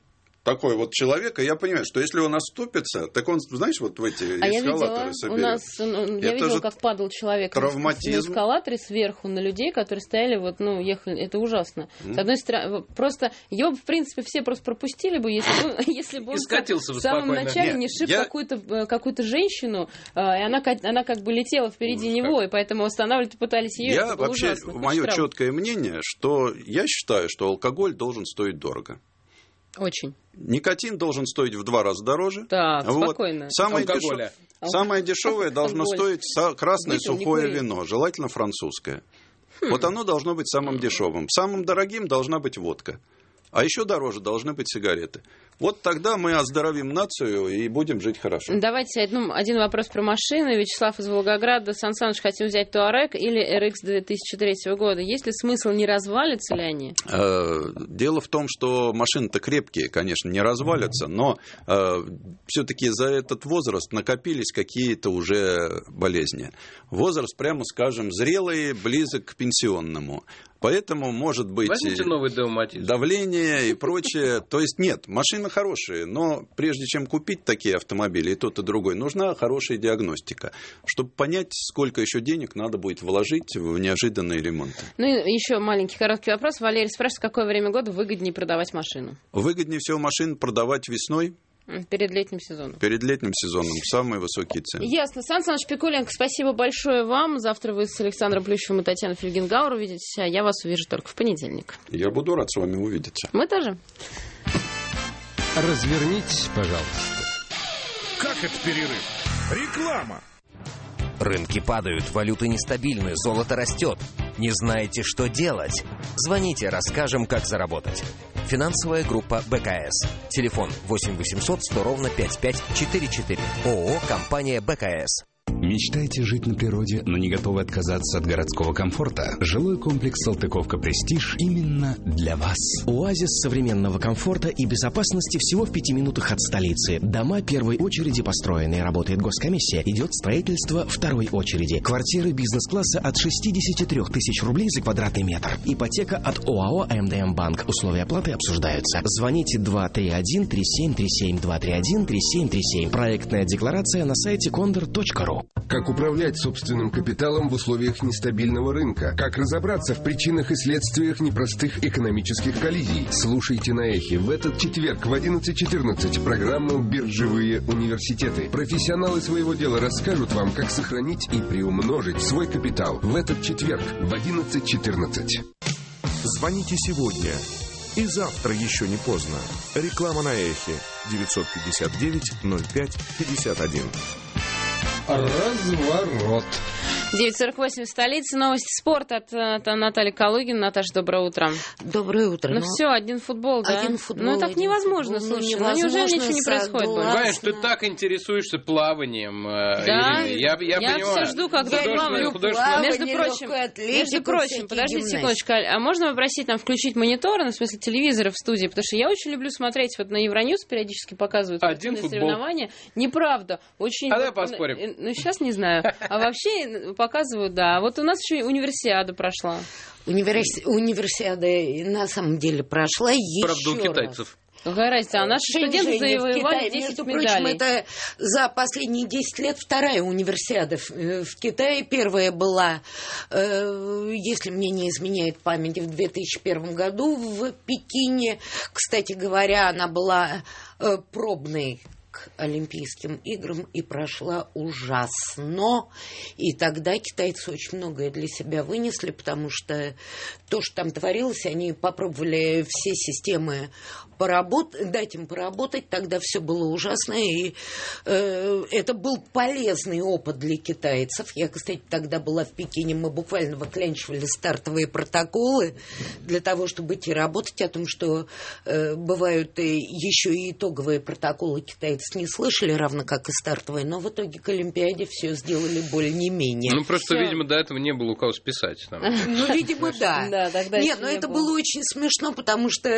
Speaker 18: такой вот человек, и я понимаю, что если он оступится, так он, знаешь, вот в эти
Speaker 1: а
Speaker 18: эскалаторы
Speaker 1: я
Speaker 18: соберет.
Speaker 1: У нас, ну, я видела, как падал человек
Speaker 18: травматизм.
Speaker 1: на эскалаторе сверху на людей, которые стояли, вот, ну, ехали. Это ужасно. Mm. С одной стороны, просто ее, в принципе, все просто пропустили бы, если бы, если бы он в самом начале не шиб я... какую-то, какую-то женщину, и она, она как бы летела впереди ну, него, и поэтому останавливать пытались ее.
Speaker 18: Я вообще, мое четкое мнение, что я считаю, что алкоголь должен стоить дорого.
Speaker 1: Очень.
Speaker 18: Никотин должен стоить в два раза дороже.
Speaker 1: Так,
Speaker 18: вот.
Speaker 1: спокойно.
Speaker 18: Самое, дешев... Самое дешевое должно стоить красное Выпил, сухое вино, желательно французское. Хм. Вот оно должно быть самым дешевым. Самым дорогим должна быть водка. А еще дороже должны быть сигареты. Вот тогда мы оздоровим нацию и будем жить хорошо.
Speaker 1: Давайте ну, один вопрос про машины. Вячеслав из Волгограда. Сан Саныч, хотим взять Туарек или эр икс две тысячи третьего года. Есть ли смысл, не развалится ли они?
Speaker 18: Дело в том, что машины-то крепкие, конечно, не развалятся, но все-таки за этот возраст накопились какие-то уже болезни. Возраст, прямо скажем, зрелый, близок к пенсионному. Поэтому, может быть,
Speaker 2: новый
Speaker 18: давление и прочее. То есть, нет, машины хорошие, но прежде чем купить такие автомобили, и тот, и другой, нужна хорошая диагностика, чтобы понять, сколько еще денег надо будет вложить в неожиданные ремонты.
Speaker 1: Ну и еще маленький короткий вопрос. Валерий спрашивает, в какое время года выгоднее продавать машину?
Speaker 18: Выгоднее всего машин продавать весной.
Speaker 1: Перед летним сезоном.
Speaker 18: Перед летним сезоном. Самые высокие цены.
Speaker 1: Ясно. Сан Саныч Пикуленко, спасибо большое вам. Завтра вы с Александром Плющевым и Татьяной Фельгенгауэр увидитесь, а я вас увижу только в понедельник.
Speaker 18: Я буду рад с вами увидеться.
Speaker 1: Мы тоже.
Speaker 3: Развернитесь, пожалуйста.
Speaker 5: Как это перерыв? Реклама.
Speaker 8: Рынки падают, валюты нестабильны, золото растет. Не знаете, что делать? Звоните, расскажем, как заработать. Финансовая группа бэ ка эс. Телефон восемь восемьсот сто ровно пять пять четыре четыре. ООО «Компания бэ ка эс».
Speaker 19: Мечтаете жить на природе, но не готовы отказаться от городского комфорта? Жилой комплекс «Салтыковка Престиж» именно для вас.
Speaker 16: Оазис современного комфорта и безопасности всего в пяти минутах от столицы. Дома первой очереди построены. Работает госкомиссия. Идет строительство второй очереди. Квартиры бизнес-класса от шестьдесят три тысячи рублей за квадратный метр. Ипотека от ОАО «эм дэ эм Банк». Условия оплаты обсуждаются. Звоните два три один три семь три семь два три один три семь три семь. Проектная декларация на сайте кондор точка ру.
Speaker 3: Как управлять собственным капиталом в условиях нестабильного рынка? Как разобраться в причинах и следствиях непростых экономических коллизий? Слушайте на Эхе в этот четверг в одиннадцать четырнадцать программу «Биржевые университеты». Профессионалы своего дела расскажут вам, как сохранить и приумножить свой капитал в этот четверг в одиннадцать четырнадцать.
Speaker 5: Звоните сегодня. И завтра еще не поздно. Реклама на Эхе. девятьсот пятьдесят девять ноль пять пятьдесят один.
Speaker 3: Разворот.
Speaker 1: девять сорок восемь в столице. Новости спорта от, от Натальи Калугина. Наташа, доброе утро.
Speaker 20: Доброе утро.
Speaker 1: Ну, ну все, один футбол, да?
Speaker 20: Один футбол.
Speaker 1: Ну так невозможно,
Speaker 20: футбол,
Speaker 1: слушай.
Speaker 20: Ну,
Speaker 1: ну неужели ничего не происходит?
Speaker 2: Понимаешь, ты так интересуешься плаванием.
Speaker 1: Да?
Speaker 2: Я, я,
Speaker 1: я
Speaker 2: понимаю.
Speaker 1: все жду, когда плаваю. Между прочим, между прочим, подождите секундочку, а можно попросить нам включить мониторы, ну, в смысле телевизора в студии? Потому что я очень люблю смотреть, вот на Евроньюз периодически показывают соревнования. Неправда. Очень.
Speaker 2: А давай поспорим.
Speaker 1: Ну, сейчас не знаю. А вообще показывают, да. Вот у нас еще универсиада прошла.
Speaker 20: Универси... Универсиада на самом деле прошла еще
Speaker 2: Правда, у китайцев.
Speaker 1: Какая разница? А наши студенты завоевали десять
Speaker 20: Между
Speaker 1: медалей.
Speaker 20: прочим, это за последние десять лет вторая универсиада в, в Китае. Первая была, э, если мне не изменяет память, в две тысячи первом году в Пекине. Кстати говоря, она была э, пробной к Олимпийским играм и прошла ужасно. И тогда китайцы очень многое для себя вынесли, потому что то, что там творилось, они попробовали все системы поработать, дать им поработать, тогда все было ужасно, и э, это был полезный опыт для китайцев. Я, кстати, тогда была в Пекине, мы буквально выклянчивали стартовые протоколы для того, чтобы идти работать, о том, что э, бывают и еще и итоговые протоколы китайцы не слышали, равно как и стартовые, но в итоге к Олимпиаде все сделали более-менее.
Speaker 2: Ну, просто,
Speaker 20: Всё.
Speaker 2: видимо, до этого не было у кого списать. Там.
Speaker 20: Ну, видимо, да.
Speaker 1: Да, тогда
Speaker 20: Нет,
Speaker 1: еще
Speaker 20: но
Speaker 1: не
Speaker 20: это
Speaker 1: было.
Speaker 20: было очень смешно, потому что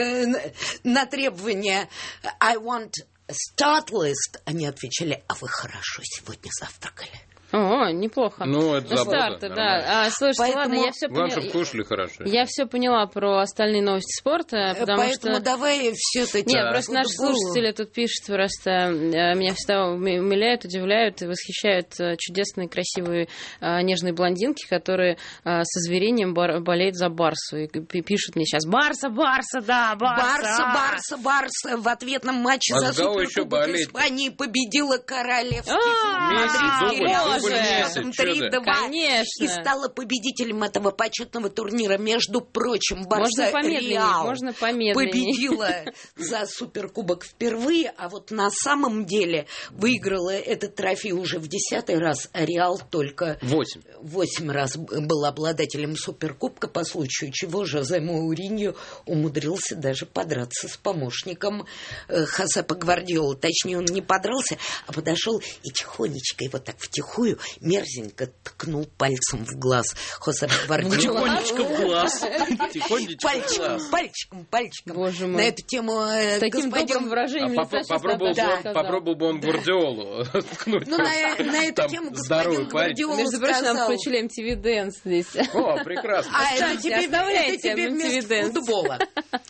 Speaker 20: на требование I want a start list они отвечали, а вы хорошо сегодня завтракали.
Speaker 1: О, неплохо.
Speaker 2: Ну, это
Speaker 1: Ну,
Speaker 2: забота,
Speaker 1: старты,
Speaker 2: нормально.
Speaker 1: да. А, слушайте,
Speaker 20: Поэтому-
Speaker 1: ладно, я все
Speaker 2: Главное, чтобы
Speaker 1: поняла.
Speaker 2: кушали хорошо.
Speaker 1: Я все поняла про остальные новости спорта, потому
Speaker 20: Поэтому
Speaker 1: что...
Speaker 20: давай все-таки...
Speaker 1: Нет, просто наши
Speaker 20: футболу.
Speaker 1: слушатели тут пишут, просто э, меня всегда уми- умиляют, удивляют и восхищают э, чудесные, красивые, э, нежные блондинки, которые э, со зверением бар- болеют за Барсу. И п- пишут мне сейчас: Барса, Барса, да, Барса!
Speaker 20: Барса,
Speaker 1: а!»
Speaker 20: Барса, Барса в ответном матче
Speaker 2: А
Speaker 20: за
Speaker 2: с кого еще
Speaker 20: Суперкубок
Speaker 2: болеть?
Speaker 20: Испании победила королевский
Speaker 1: А,
Speaker 20: мадридский
Speaker 2: Месси,
Speaker 20: Реал
Speaker 2: дубль,
Speaker 20: с
Speaker 2: дубль
Speaker 20: счетом
Speaker 2: Месси, чё
Speaker 20: три
Speaker 2: ты?
Speaker 20: два.
Speaker 1: Конечно.
Speaker 20: И стала победителем этого почетного турнира. Между прочим,
Speaker 1: Можно
Speaker 20: Барса
Speaker 1: помедленнее,
Speaker 20: Реал
Speaker 1: можно помедленнее.
Speaker 20: победила за Суперкубок впервые, а вот на самом деле выиграла этот трофей уже в десятый раз, а Реал только
Speaker 2: Восемь.
Speaker 20: восемь раз был обладателем Суперкубка, по случаю чего Жозе Мауриньо умудрился даже подраться с помощником э, Хосепа Гвардиолы. Точнее, он не подрался, а подошел и тихонечко, и вот так втихую, мерзенько ткнул пальцем в глаз Хосепа Гвардиолы.
Speaker 2: Тихонечко в глаз. Тихонечко в
Speaker 20: Пальчиком,
Speaker 2: глаз.
Speaker 20: пальчиком, пальчиком.
Speaker 1: Боже мой.
Speaker 20: На эту тему э,
Speaker 1: С таким
Speaker 20: господин...
Speaker 1: добрым выражением
Speaker 2: А
Speaker 1: лица
Speaker 2: попро-
Speaker 1: сейчас
Speaker 2: попробовал, бы
Speaker 1: Наташа
Speaker 2: он,
Speaker 1: сказала.
Speaker 2: попробовал бы он Гвардиолу ткнуть.
Speaker 20: Ну, на, на эту
Speaker 2: Там
Speaker 20: тему
Speaker 2: здоровый
Speaker 20: господин
Speaker 2: парень.
Speaker 20: Гвардиола
Speaker 1: Между прочим, нам
Speaker 20: сказал...
Speaker 1: включили эм ти ви Dance здесь.
Speaker 2: О, прекрасно.
Speaker 20: А это
Speaker 1: Оставьте,
Speaker 20: тебе,
Speaker 1: оставляйте
Speaker 20: это тебе
Speaker 1: эм ти ви
Speaker 20: вместо
Speaker 1: Dance.
Speaker 20: футбола.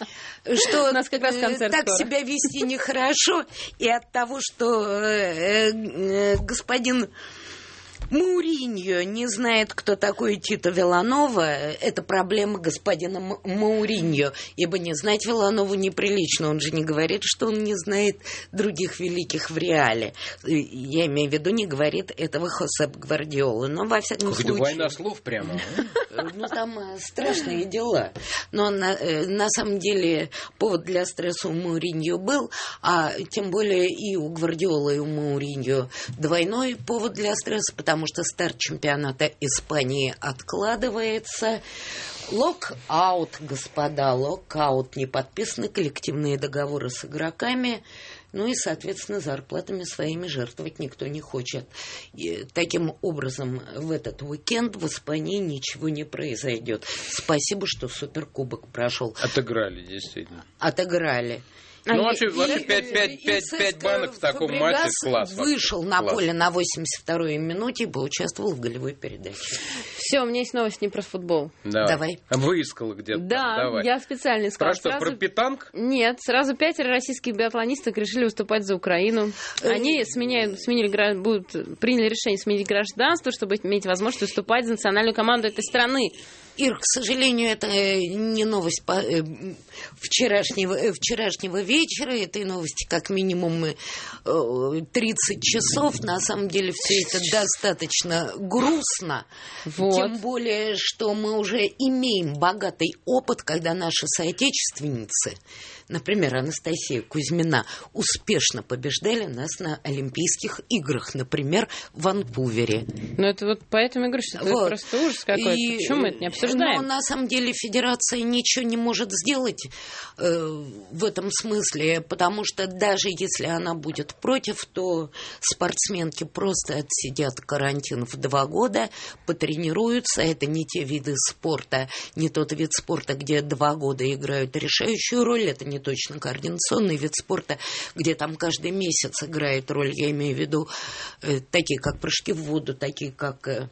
Speaker 20: Что
Speaker 1: У нас как раз
Speaker 20: э,
Speaker 1: концерт
Speaker 20: так
Speaker 1: скоро.
Speaker 20: себя вести нехорошо, и от того, что э, э, господин Мауриньо не знает, кто такой Тито Виланова, это проблема господина М- Мауриньо, ибо не знать Виланову неприлично, он же не говорит, что он не знает других великих в Реале. Я имею в виду, не говорит этого Хосеп Гвардиолы, но во всяком
Speaker 2: Какая-то
Speaker 20: случае...
Speaker 2: война слов прямо.
Speaker 20: Ну, там э, страшные дела. Но на, э, на самом деле повод для стресса у Мауриньо был, а тем более и у Гвардиолы, и у Мауриньо двойной повод для стресса, потому что старт чемпионата Испании откладывается. Лок-аут, господа, лок-аут. Не подписаны коллективные договоры с игроками. Ну и, соответственно, зарплатами своими жертвовать никто не хочет. И таким образом, в этот уикенд в Испании ничего не произойдет. Спасибо, что Суперкубок прошел.
Speaker 2: Отыграли, действительно.
Speaker 20: Отыграли.
Speaker 2: Ну,
Speaker 20: И-
Speaker 2: вообще,
Speaker 20: и-
Speaker 2: вообще пять, пять,
Speaker 20: и
Speaker 2: пять,
Speaker 20: ЦСКА
Speaker 2: пять банок в таком
Speaker 20: Фабригас
Speaker 2: матче класс. вообще.
Speaker 20: вышел на
Speaker 2: Класс.
Speaker 20: поле на восемьдесят второй минуте и поучаствовал в голевой передаче.
Speaker 1: Все, у меня есть новость не про футбол.
Speaker 2: Да.
Speaker 20: Давай.
Speaker 2: А выискала где-то.
Speaker 1: Да,
Speaker 2: Давай.
Speaker 1: я специально искала.
Speaker 2: Про что,
Speaker 1: Сразу-
Speaker 2: про питанг?
Speaker 1: Нет, сразу пятеро российских биатлонисток решили выступать за Украину. Они сменяют, сменили, гра- будут, приняли решение сменить гражданство, чтобы иметь возможность выступать за национальную команду этой страны.
Speaker 20: Ир, к сожалению, это э, не новость по- э, вчерашнего, э, вчерашнего вечера. Этой новости как минимум э, тридцать часов. На самом деле все это достаточно грустно.
Speaker 1: Вот.
Speaker 20: Тем более, что мы уже имеем богатый опыт, когда наши соотечественницы, например, Анастасия Кузьмина, успешно побеждали нас на Олимпийских играх, например, в Ванкувере.
Speaker 1: Ну, это вот поэтому я говорю, что это
Speaker 20: Вот.
Speaker 1: просто ужас какой-то.
Speaker 20: И,
Speaker 1: Почему мы это не
Speaker 20: Но
Speaker 1: обсуждаем?
Speaker 20: на самом деле федерация ничего не может сделать э, в этом смысле, потому что даже если она будет против, то спортсменки просто отсидят карантин в два года, потренируются. Это не те виды спорта, не тот вид спорта, где два года играют решающую роль. Это не точно координационный вид спорта, где там каждый месяц играет роль. Я имею в виду э, такие, как прыжки в воду, такие, как... Э,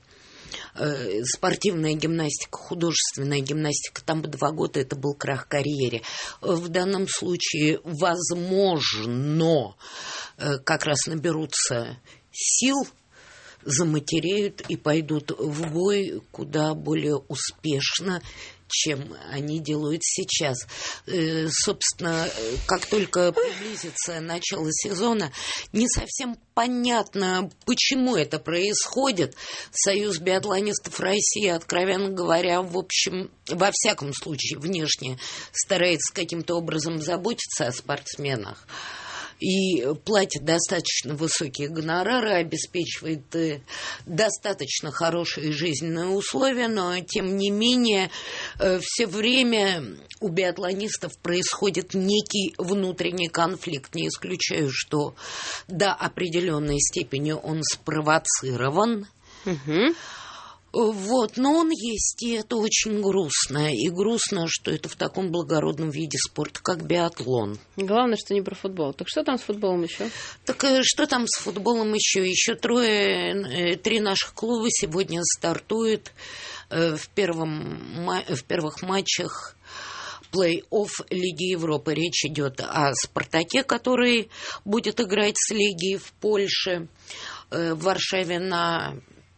Speaker 20: э, спортивная гимнастика, художественная гимнастика, там бы два года это был крах карьере. В данном случае, возможно, э, как раз наберутся сил, заматереют и пойдут в бой куда более успешно, чем они делают сейчас. Э, собственно, как только приблизится начало сезона, не совсем понятно, почему это происходит. Союз биатлонистов России, откровенно говоря, в общем, во всяком случае, внешне старается каким-то образом заботиться о спортсменах. И платит достаточно высокие гонорары, обеспечивает э, достаточно хорошие жизненные условия, но, тем не менее, э, все время у биатлонистов происходит некий внутренний конфликт. Не исключаю, что до определенной степени он спровоцирован. Угу. Вот, но он есть, и это очень грустно. И грустно, что это в таком благородном виде спорта, как биатлон.
Speaker 1: Главное, что не про футбол. Так что там с футболом еще?
Speaker 20: Так что там с футболом еще? Еще трое, три наших клуба сегодня стартуют в, первом, в первых матчах плей-офф Лиги Европы. Речь идет о «Спартаке», который будет играть с Легией в Польше, в Варшаве на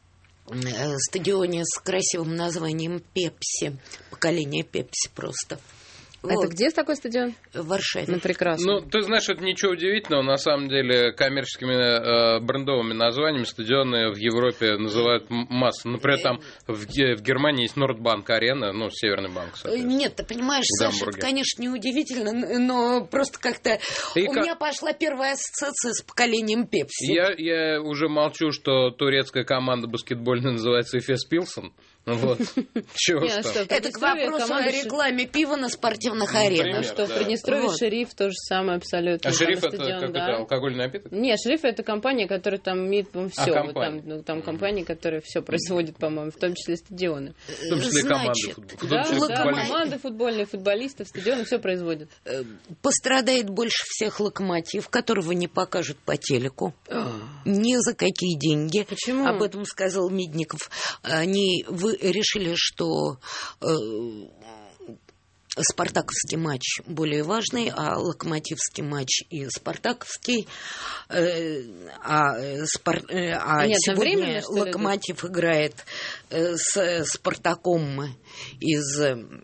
Speaker 20: стадионе с красивым названием «Пепси». Поколение «Пепси» просто.
Speaker 1: Вот. Это где такой стадион?
Speaker 20: В Варшаве.
Speaker 1: Ну, прекрасно.
Speaker 2: Ну, ты знаешь, это ничего удивительного. На самом деле, коммерческими э, брендовыми названиями стадионы в Европе называют массу. Например, там в, в Германии есть Нордбанк-арена, ну, Северный банк, соответственно.
Speaker 20: Нет, ты понимаешь, Саша, это, конечно, не удивительно, но просто как-то И у как... меня пошла первая ассоциация с поколением Пепси.
Speaker 2: Я, я уже молчу, что турецкая команда баскетбольная называется Эфес Пилсон. Вот. Чего
Speaker 20: Нет, что, это к вопросу о рекламе пива на спортивных аренах.
Speaker 1: Что в Приднестровье вот. Шериф то же самое абсолютно.
Speaker 2: А Шериф это как это алкогольный напиток?
Speaker 1: Нет, Шериф это компания, которая там имеет все. А, вот там, ну, там компания, которая все производит, по-моему, в том числе стадионы.
Speaker 2: В том числе команды футбольные.
Speaker 1: Да, да, команды футбольные, футболистов, стадионы, все производят.
Speaker 20: Пострадает больше всех Локомотив, которого не покажут по телеку. Ни за какие деньги.
Speaker 1: Почему?
Speaker 20: Об этом сказал Мидников. Они вы решили, что э, спартаковский матч более важный, а локомотивский матч и спартаковский. Э, а спар, э, а
Speaker 1: Нет,
Speaker 20: сегодня Локомотив идут? играет э, с Спартаком из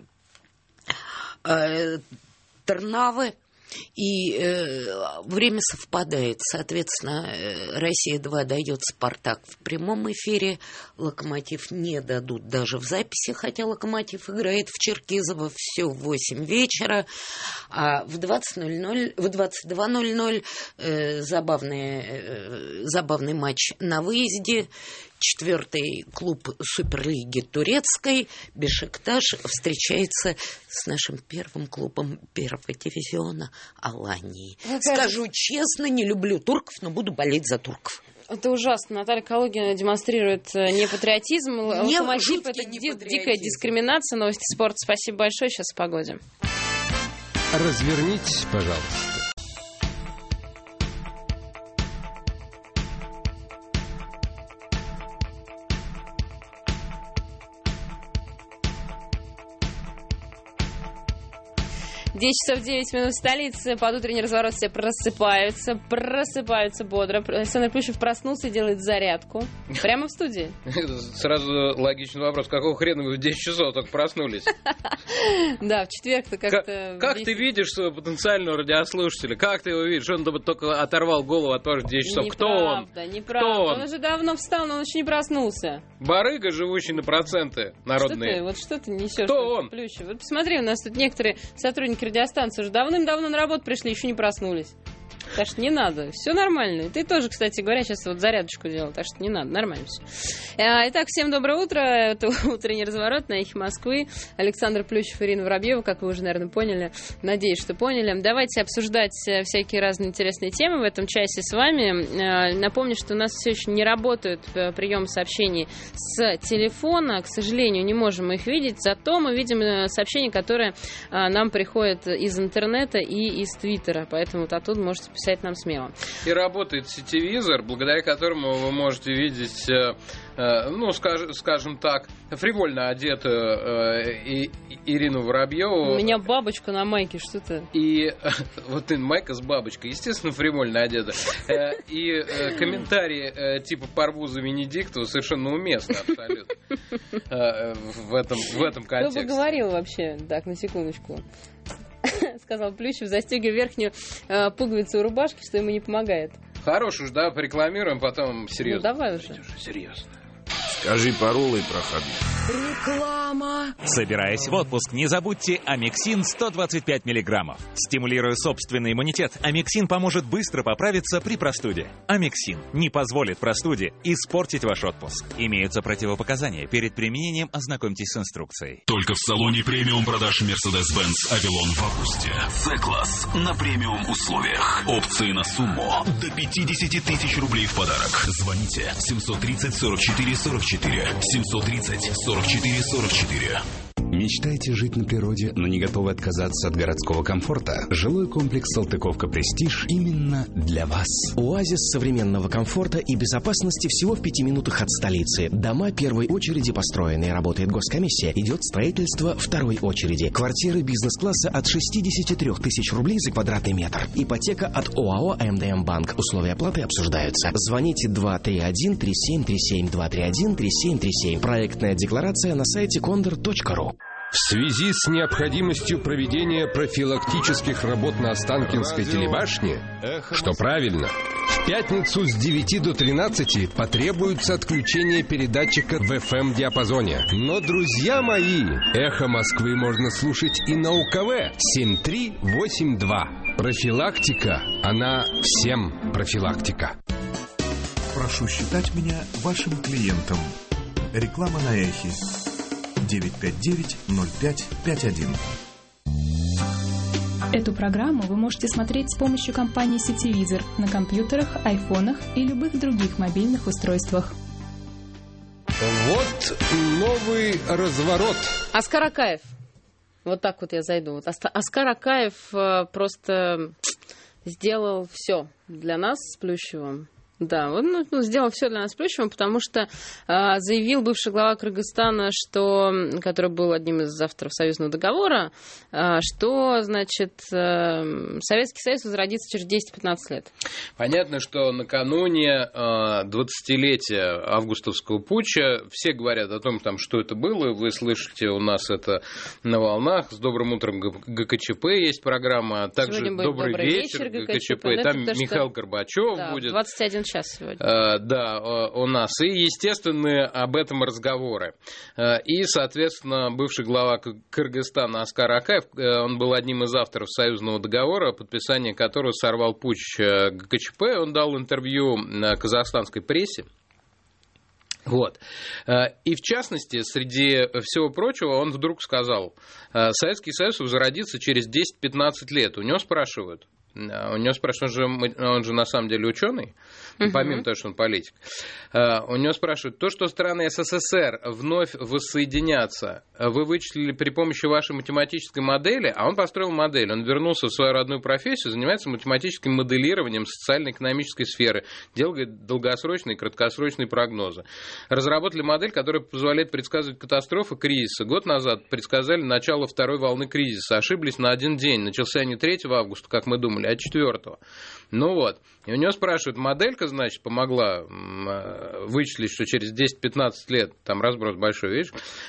Speaker 20: э, Трнавы. И э, время совпадает. Соответственно, э, Россия-два дает «Спартак» в прямом эфире. «Локомотив» не дадут даже в записи, хотя «Локомотив» играет в Черкизово все в восемь вечера. А в двадцать ноль ноль, в двадцать два ноль ноль э, забавный, э, забавный матч на выезде. Четвертый клуб Суперлиги турецкой Бешикташ встречается с нашим первым клубом первого дивизиона Алании.
Speaker 1: Ну,
Speaker 20: Скажу честно, не люблю турков, но буду болеть за турков.
Speaker 1: Это ужасно. Наталья Калугина демонстрирует непатриотизм.
Speaker 20: Не,
Speaker 1: Локомотив — это ди- дикая дискриминация. Новости спорта. Спасибо большое. Сейчас о погоде.
Speaker 3: Развернитесь, пожалуйста.
Speaker 1: десять часов девять минут в столице. Под утренний разворот все просыпаются. Просыпаются бодро. Александр Плющев проснулся и делает зарядку. Прямо в студии.
Speaker 2: Сразу логичный вопрос. Какого хрена вы в десять часов только проснулись?
Speaker 1: Да, в четверг-то как-то...
Speaker 2: Как ты видишь своего потенциального радиослушателя? Как ты его видишь? Он только оторвал голову от вас в десять часов. Кто он?
Speaker 1: Неправда, неправда. Он уже давно встал, но он еще не проснулся.
Speaker 2: Барыга, живущий на проценты народные.
Speaker 1: Вот что ты несешь?
Speaker 2: Кто он?
Speaker 1: Плющев. Вот посмотри, у нас тут некоторые сотрудники радиостанции уже давным-давно на работу пришли, еще не проснулись. Так что не надо, все нормально. И ты тоже, кстати говоря, сейчас вот зарядочку делал, так что не надо, нормально все. Итак, всем доброе утро. Это утренний разворот на Эхе Москвы. Александр Плющев, Ирина Воробьева, как вы уже, наверное, поняли. Надеюсь, что поняли. Давайте обсуждать всякие разные интересные темы в этом часе с вами. Напомню, что у нас все еще не работает прием сообщений с телефона. К сожалению, не можем их видеть. Зато мы видим сообщения, которые нам приходят из интернета и из Твиттера. Поэтому вот оттуда можете писать писать нам смело.
Speaker 2: И работает сетевизор, благодаря которому вы можете видеть, ну, скажем так, фривольно одетую Ирину Воробьеву.
Speaker 1: У меня бабочка на майке, что-то.
Speaker 2: И вот и майка с бабочкой, естественно, фривольно одета. И комментарии типа «порву за Венедиктову» совершенно уместны абсолютно в этом, в этом контексте.
Speaker 1: Кто бы говорил вообще, так, на секундочку. Сказал Плющев, застегивая верхнюю э, пуговицу рубашки, что ему не помогает.
Speaker 2: Хорош уж, да, порекламируем, потом серьезно.
Speaker 1: Ну, давай уже.
Speaker 2: Серьезно.
Speaker 18: Скажи паролы, проходи.
Speaker 20: Реклама.
Speaker 6: Собираясь в отпуск, не забудьте Амексин сто двадцать пять миллиграммов. Стимулируя собственный иммунитет, Амексин поможет быстро поправиться при простуде. Амексин не позволит простуде испортить ваш отпуск. Имеются противопоказания. Перед применением ознакомьтесь с инструкцией.
Speaker 14: Только в салоне премиум продаж Mercedes-Benz Avalon в августе. C-класс на премиум условиях. Опции на сумму до пятьдесят тысяч рублей в подарок. Звоните семьсот тридцать сорок четыре сорок четыре. семьсот тридцать сорок четыре сорок четыре.
Speaker 19: Мечтаете жить на природе, но не готовы отказаться от городского комфорта? Жилой комплекс «Салтыковка Престиж» именно для вас.
Speaker 16: Оазис современного комфорта и безопасности всего в пяти минутах от столицы. Дома первой очереди построены, работает госкомиссия. Идет строительство второй очереди. Квартиры бизнес-класса от шестьдесят три тысячи рублей за квадратный метр. Ипотека от ОАО МДМ Банк. Условия оплаты обсуждаются. Звоните два три один три семь три семь два три один три семь три семь. Проектная декларация на сайте кондор точка ру.
Speaker 3: В связи с необходимостью проведения профилактических работ на Останкинской телебашне, что правильно, в пятницу с девяти до тринадцати потребуется отключение передатчика в эф эм-диапазоне. Но, друзья мои, «Эхо Москвы» можно слушать и на У Ка В семь три восемь два. Профилактика, она всем профилактика.
Speaker 5: Прошу считать меня вашим клиентом. Реклама на Эхе. девять пять девять ноль пять пять один.
Speaker 21: Эту программу вы можете смотреть с помощью компании «Сетевизор» на компьютерах, айфонах и любых других мобильных устройствах.
Speaker 3: Вот новый разворот.
Speaker 1: Оскар Акаев. Вот так вот я зайду. Вот Оскар Акаев просто сделал все для нас с Плющевым. Да, он ну, сделал все для нас с Плющевым, потому что э, заявил бывший глава Кыргызстана, что, который был одним из авторов союзного договора, э, что, значит, э, Советский Союз возродится через десять-пятнадцать лет.
Speaker 2: Понятно, что накануне э, двадцатилетия августовского путча все говорят о том, там, что это было. Вы слышите у нас это на волнах. С добрым утром Гэ Ка Чэ Пэ есть программа. Также добрый, добрый вечер Гэ Ка Чэ Пэ. Там то, Михаил что... Горбачев
Speaker 1: да,
Speaker 2: будет.
Speaker 1: двадцать один час сегодня.
Speaker 2: Uh, да, uh, у нас. И, естественно, об этом разговоры. Uh, и, соответственно, бывший глава Кыргызстана Оскар Акаев, uh, он был одним из авторов союзного договора, подписание которого сорвал путч uh, Гэ Ка Чэ Пэ. Он дал интервью uh, казахстанской прессе. Вот. И в частности, среди всего прочего, он вдруг сказал: Советский Союз возродится через десять-пятнадцать лет. У него спрашивают. У него спрашивают, он же, он же на самом деле ученый, uh-huh. помимо того, что он политик. У него спрашивают: то, что страны Эс Эс Эс Эр вновь воссоединятся, вы вычислили при помощи вашей математической модели, а он построил модель, он вернулся в свою родную профессию, занимается математическим моделированием социально-экономической сферы, делает долгосрочные и краткосрочные прогнозы. Разработали модель, которая позволяет предсказывать катастрофы, кризисы. Год назад предсказали начало второй волны кризиса, ошиблись на один день, начался не третьего августа, как мы думали, а четвёртого. Ну вот. И у него спрашивают, моделька, значит, помогла вычислить, что через десять-пятнадцать лет, там разброс большой, видишь,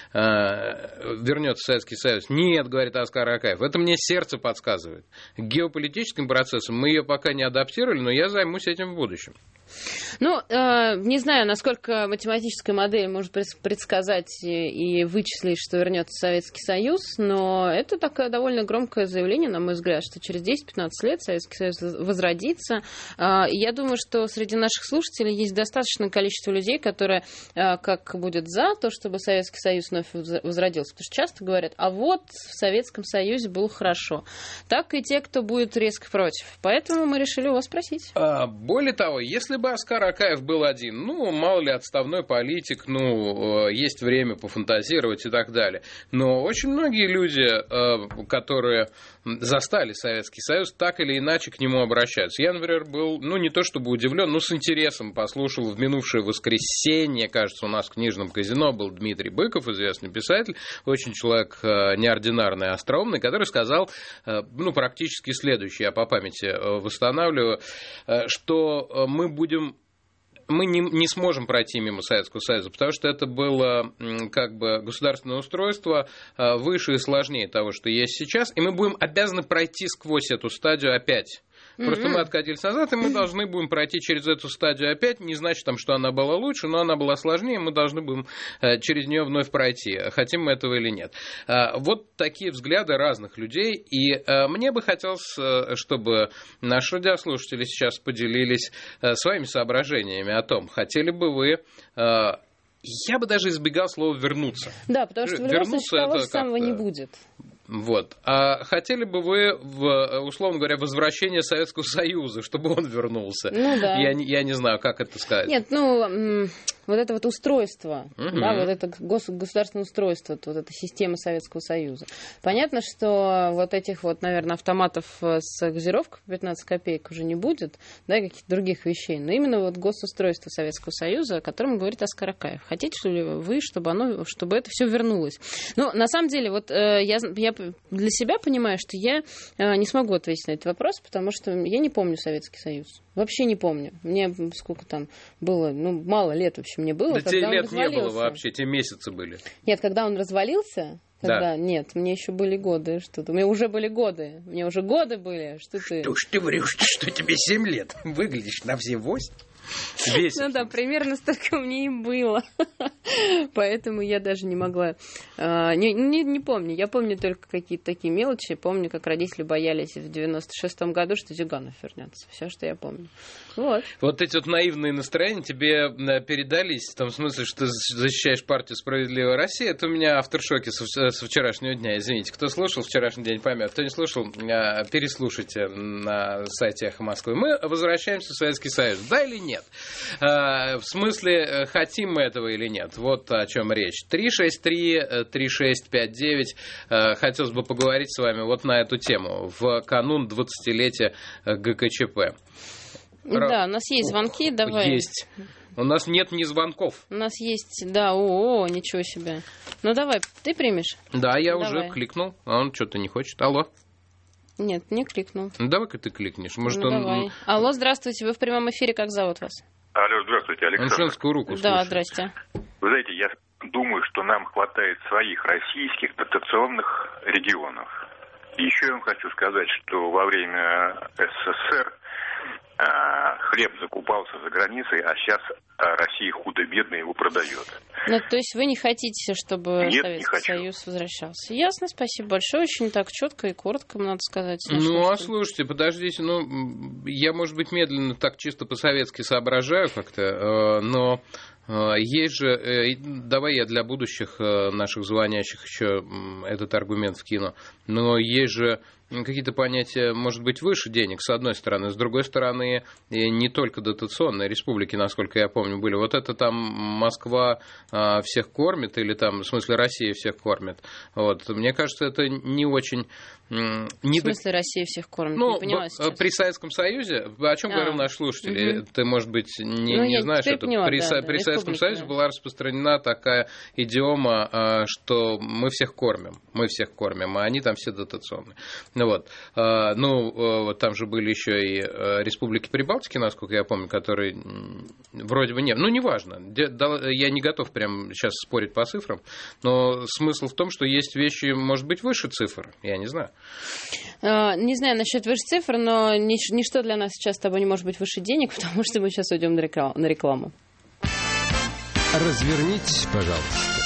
Speaker 2: вернется Советский Союз. Нет, говорит Оскар Акаев, это мне сердце подсказывает. К геополитическим процессам мы ее пока не адаптировали, но я займусь этим в будущем.
Speaker 1: Ну, э, не знаю, насколько математическая модель может предсказать и вычислить, что вернется Советский Союз, но это такое довольно громкое заявление, на мой взгляд, что через десять-пятнадцать лет Советский Союз возродится. Э, я думаю, что среди наших слушателей есть достаточное количество людей, которые э, как будет за то, чтобы Советский Союз вновь возродился, потому что часто говорят, а вот в Советском Союзе было хорошо, так и те, кто будет резко против. Поэтому мы решили у вас спросить.
Speaker 2: А, более того, если бы Оскар Акаев был один, ну, мало ли, отставной политик, ну, есть время пофантазировать и так далее. Но очень многие люди, которые застали Советский Союз, так или иначе к нему обращаются. случается. Я, например, был, ну, не то чтобы удивлен, но с интересом послушал в минувшее воскресенье, кажется, у нас в книжном казино был Дмитрий Быков, известный писатель, очень человек неординарный, остроумный, который сказал, ну, практически следующее, я по памяти восстанавливаю, что мы будем... мы не, не сможем пройти мимо Советского Союза, потому что это было как бы государственное устройство выше и сложнее того, что есть сейчас, и мы будем обязаны пройти сквозь эту стадию опять. Просто mm-hmm. мы откатились назад, и мы должны будем пройти через эту стадию опять. Не значит, там, что она была лучше, но она была сложнее, мы должны будем через нее вновь пройти, хотим мы этого или нет. Вот такие взгляды разных людей. И мне бы хотелось, чтобы наши радиослушатели сейчас поделились своими соображениями о том, хотели бы вы... Я бы даже избегал слова «вернуться».
Speaker 1: Да, потому что в любом случае того же самого не будет.
Speaker 2: Вот. А хотели бы вы, в, условно говоря, возвращение Советского Союза, чтобы он вернулся?
Speaker 1: Ну да.
Speaker 2: Я, я не знаю, как это сказать.
Speaker 1: Нет, ну, вот это вот устройство,
Speaker 2: угу. да,
Speaker 1: вот это гос- государственное устройство, вот эта система Советского Союза. Понятно, что вот этих вот, наверное, автоматов с газировкой по пятнадцать копеек уже не будет, да, каких-то других вещей. Но именно вот госустройство Советского Союза, о котором говорит Оскар Акаев. Хотите ли вы, чтобы оно, чтобы это все вернулось? Ну, на самом деле, вот э, я, я для себя понимаю, что я э, не смогу ответить на этот вопрос, потому что я не помню Советский Союз. Вообще не помню. Мне сколько там было, ну, мало лет вообще мне было.
Speaker 2: Да
Speaker 1: когда
Speaker 2: тебе
Speaker 1: он
Speaker 2: лет
Speaker 1: развалился.
Speaker 2: Не было вообще, те месяцы были.
Speaker 1: Нет, когда он развалился, когда...
Speaker 2: Да.
Speaker 1: Нет, мне еще были годы. Что-то. У меня уже были годы. У меня уже годы были. Что ты...
Speaker 7: Что ж ты врешь, что тебе семь лет? Выглядишь на все восемь.
Speaker 2: Весит.
Speaker 1: Ну да, примерно столько мне и было. Поэтому я даже не могла... А, не, не, не помню. Я помню только какие-то такие мелочи. Помню, как родители боялись в девяносто шестом году, что Зюганов вернется. Все, что я помню. Вот.
Speaker 2: Вот эти вот наивные настроения тебе передались, в том смысле, что ты защищаешь партию «Справедливая Россия». Это у меня авторшоки со, со вчерашнего дня. Извините, кто слушал вчерашний день, поймет. Кто не слушал, переслушайте на сайте «Эхо Москвы». Мы возвращаемся в Советский Союз. Да или нет? В смысле, хотим мы этого или нет? Вот о чем речь. три шесть три три шесть пять девять. Хотелось бы поговорить с вами вот на эту тему в канун двадцатилетия ГКЧП.
Speaker 1: Да, у нас есть звонки, давай.
Speaker 2: Есть. У нас нет ни звонков.
Speaker 1: У нас есть, да, о, ничего себе. Ну давай, ты примешь?
Speaker 2: Да, я
Speaker 1: давай.
Speaker 2: уже кликнул, а он что-то не хочет. Алло.
Speaker 1: Нет, не кликнул.
Speaker 2: Ну давай-ка ты кликнешь. Может,
Speaker 1: ну,
Speaker 2: он...
Speaker 1: давай. Алло, здравствуйте, вы в прямом эфире, как зовут вас?
Speaker 22: Алло, здравствуйте, Александр.
Speaker 2: Он женскую руку
Speaker 1: Да,
Speaker 2: слушает.
Speaker 1: здрасте.
Speaker 22: Вы знаете, я думаю, что нам хватает своих российских дотационных регионов. И еще я вам хочу сказать, что во время СССР хлеб закупался за границей, а сейчас Россия худо-бедно его продает.
Speaker 1: Ну, то есть вы не хотите, чтобы
Speaker 22: Нет,
Speaker 1: Советский Союз возвращался? Ясно, спасибо большое. Очень так четко и коротко, надо сказать.
Speaker 2: Ну, а слушайте, подождите, ну, я, может быть, медленно так чисто по-советски соображаю как-то, но... Есть же, давай я для будущих наших звонящих еще этот аргумент вкину, но есть же какие-то понятия, может быть, выше денег, с одной стороны. С другой стороны, не только дотационные республики, насколько я помню, были. Вот это там Москва всех кормит, или там, в смысле, Россия всех кормит. Вот. Мне кажется, это не очень... Не
Speaker 1: в смысле, до... Россия всех кормит?
Speaker 2: Ну,
Speaker 1: не поняла сейчас.
Speaker 2: При Советском Союзе, о чем а, говорят наши слушатели, угу. ты, может быть, не,
Speaker 1: ну,
Speaker 2: не знаешь, что
Speaker 1: поняла,
Speaker 2: при,
Speaker 1: да,
Speaker 2: при
Speaker 1: да,
Speaker 2: Советском Союзе была распространена такая идиома, что мы всех кормим, мы всех кормим, а они там все дотационные. Вот. Ну, там же были еще и республики Прибалтики, насколько я помню, которые вроде бы не... Ну, неважно, я не готов прям сейчас спорить по цифрам, но смысл в том, что есть вещи, может быть, выше цифр, я не знаю.
Speaker 1: Не знаю насчет выше цифр, но ничто для нас сейчас с тобой не может быть выше денег, потому что мы сейчас уйдем на рекламу.
Speaker 3: Развернитесь, пожалуйста.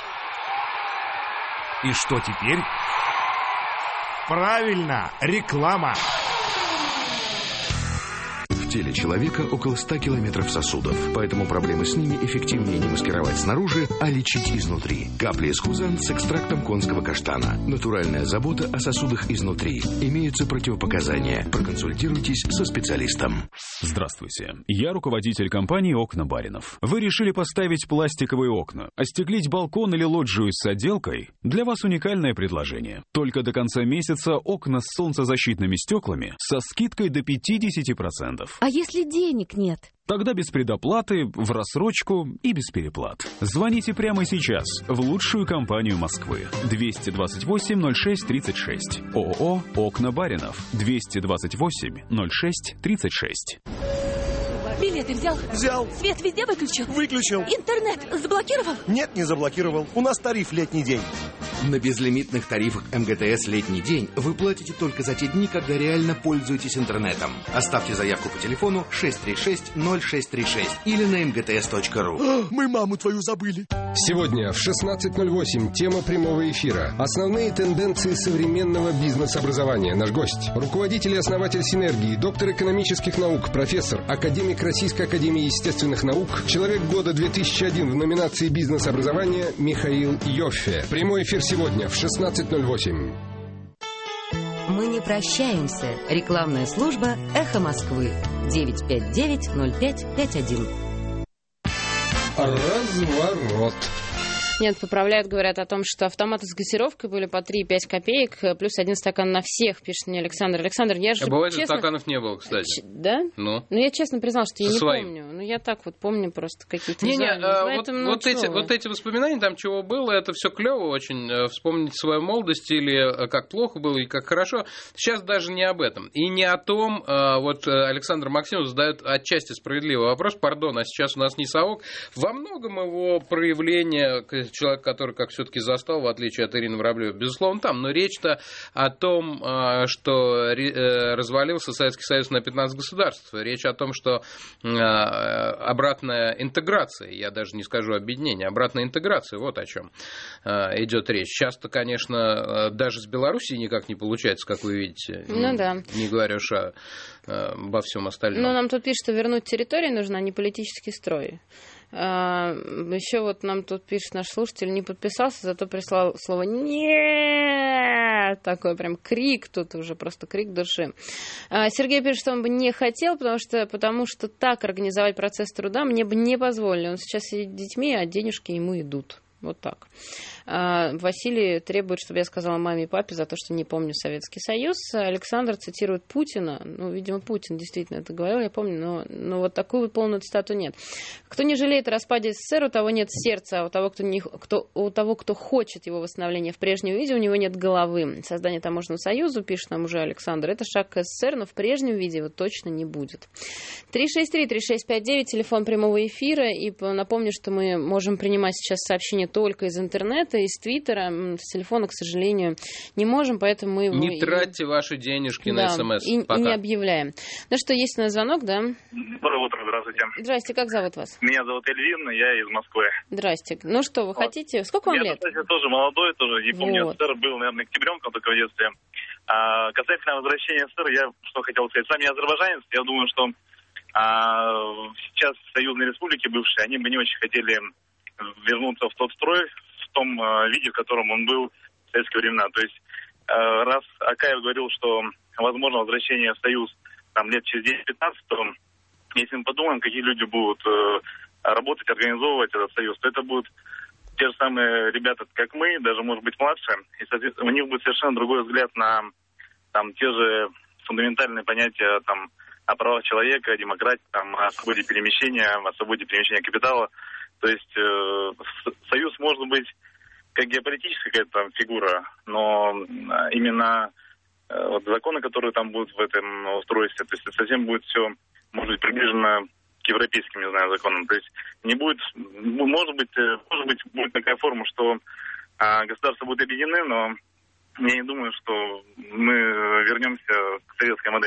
Speaker 23: И что теперь? Правильно, реклама.
Speaker 13: теле человека около ста километров сосудов, поэтому проблемы с ними эффективнее не маскировать снаружи, а лечить изнутри. Капли из Хузан с экстрактом конского каштана. Натуральная забота о сосудах изнутри. Имеются противопоказания. Проконсультируйтесь со специалистом.
Speaker 9: Здравствуйте. Я руководитель компании «Окна Баринов». Вы решили поставить пластиковые окна, остеклить балкон или лоджию с отделкой? Для вас уникальное предложение. Только до конца месяца окна с солнцезащитными стеклами со скидкой до пятьдесят процентов.
Speaker 10: А если денег нет?
Speaker 9: Тогда без предоплаты, в рассрочку и без переплат. Звоните прямо сейчас в лучшую компанию Москвы. двести двадцать восемь ноль шесть тридцать шесть. ООО «Окна Баринов». двести двадцать восемь ноль шесть тридцать шесть.
Speaker 10: Билеты взял?
Speaker 23: Взял.
Speaker 10: Свет везде выключил?
Speaker 23: Выключил.
Speaker 10: Интернет заблокировал?
Speaker 23: Нет, не заблокировал. У нас тариф летний день.
Speaker 24: На безлимитных тарифах МГТС «Летний день» вы платите только за те дни, когда реально пользуетесь интернетом. Оставьте заявку по телефону шесть три шесть ноль шесть три шесть или на эм гэ тэ эс точка ру.
Speaker 23: Мы маму твою забыли.
Speaker 3: Сегодня в шестнадцать ноль восемь тема прямого эфира. Основные тенденции современного бизнес-образования. Наш гость – руководитель и основатель «Синергии», доктор экономических наук, профессор, академик Российской академии естественных наук, человек года две тысячи один в номинации «Бизнес-образование» Михаил Йоффе. Прямой эфир сегодня в шестнадцать ноль восемь.
Speaker 25: Мы не прощаемся. Рекламная служба «Эхо Москвы». девять пять девять ноль пять пять один.
Speaker 3: Разворот.
Speaker 1: Нет, поправляют, говорят о том, что автоматы с газировкой были по три и пять копеек, плюс один стакан на всех, пишет мне Александр. Александр, я же
Speaker 2: а бывает,
Speaker 1: честно...
Speaker 2: стаканов не было, кстати.
Speaker 1: Ч... Да?
Speaker 2: Ну?
Speaker 1: Ну, я честно признал, что я
Speaker 2: Со
Speaker 1: не
Speaker 2: своим.
Speaker 1: помню. Ну, я так вот помню просто какие-то...
Speaker 2: Не-не, а, вот,
Speaker 1: ну,
Speaker 2: вот, эти, вот эти воспоминания, там чего было, это все клево очень. Вспомнить свою молодость или как плохо было, и как хорошо. Сейчас даже не об этом. И не о том, вот Александр Максимов задает отчасти справедливый вопрос, пардон, а сейчас у нас не совок. Во многом его проявление, человек, который как все-таки застал, в отличие от Ирины Воробьевой, безусловно, там. Но речь-то о том, что развалился Советский Союз на пятнадцать государств. Речь о том, что обратная интеграция, я даже не скажу объединение, обратная интеграция, вот о чем идет речь. Сейчас-то, конечно, даже с Белоруссией никак не получается, как вы видите.
Speaker 1: Ну да.
Speaker 2: Не говоря уж о, обо всем остальном.
Speaker 1: Но нам тут пишут, что вернуть территории нужно, а не политический строй. А, еще вот нам тут пишет наш слушатель, не подписался, зато прислал слово «нет». Такой прям крик, тут уже просто крик души. А, Сергей пишет, что он бы не хотел, потому что, потому что так организовать процесс труда мне бы не позволили. Он сейчас сидит с детьми, а денежки ему идут. Вот так. Василий требует, чтобы я сказала маме и папе за то, что не помню Советский Союз. Александр цитирует Путина. Ну, видимо, Путин действительно это говорил, я помню, но, но вот такую полную цитату нет. Кто не жалеет о распаде СССР, у того нет сердца, а у того, кто, не, кто, у того, кто хочет его восстановления в прежнем виде, у него нет головы. Создание таможенного союза, пишет нам уже Александр, это шаг к СССР, но в прежнем виде его точно не будет. три шесть три три шесть пять девять, телефон прямого эфира. И напомню, что мы можем принимать сейчас сообщения только из интернета, из Твиттера. С телефона, к сожалению, не можем, поэтому мы его...
Speaker 2: Не тратьте ваши денежки
Speaker 1: да,
Speaker 2: на СМС.
Speaker 1: И, и не объявляем. Ну что, есть у нас звонок, да?
Speaker 26: Доброе утро, здравствуйте.
Speaker 1: Здрасте, как зовут вас?
Speaker 26: Меня зовут Эльвин, я из Москвы.
Speaker 1: Здрасте. Ну что, вы хотите? Сколько вам
Speaker 26: я,
Speaker 1: лет?
Speaker 26: Я, кстати, тоже молодой, тоже не помню,
Speaker 1: вот.
Speaker 26: СССР был, наверное, октябренком только в детстве. А, касательно возвращения СССР, я что хотел сказать. Сам я азербайджанец, я думаю, что а, сейчас союзные республики бывшие, они бы не очень хотели вернуться в тот строй, в том а, виде, в котором он был в советские времена. То есть, а, раз Акаев говорил, что возможно возвращение в Союз там, лет через десять-пятнадцать, то если мы подумаем, какие люди будут э, работать, организовывать этот союз, то это будут те же самые ребята, как мы, даже, может быть, младше. И, соответственно, у них будет совершенно другой взгляд на там, те же фундаментальные понятия там, о правах человека, о демократии, там, о свободе перемещения, о свободе перемещения капитала. То есть э, союз может быть как геополитическая какая-то там фигура, но именно э, вот законы, которые там будут в этом устройстве, то есть совсем будет все, может быть, приближено к европейским, не знаю, законам. То есть не будет, может быть, может быть, будет такая форма, что а, государства будут объединены, но я не думаю, что мы вернемся к советской модели.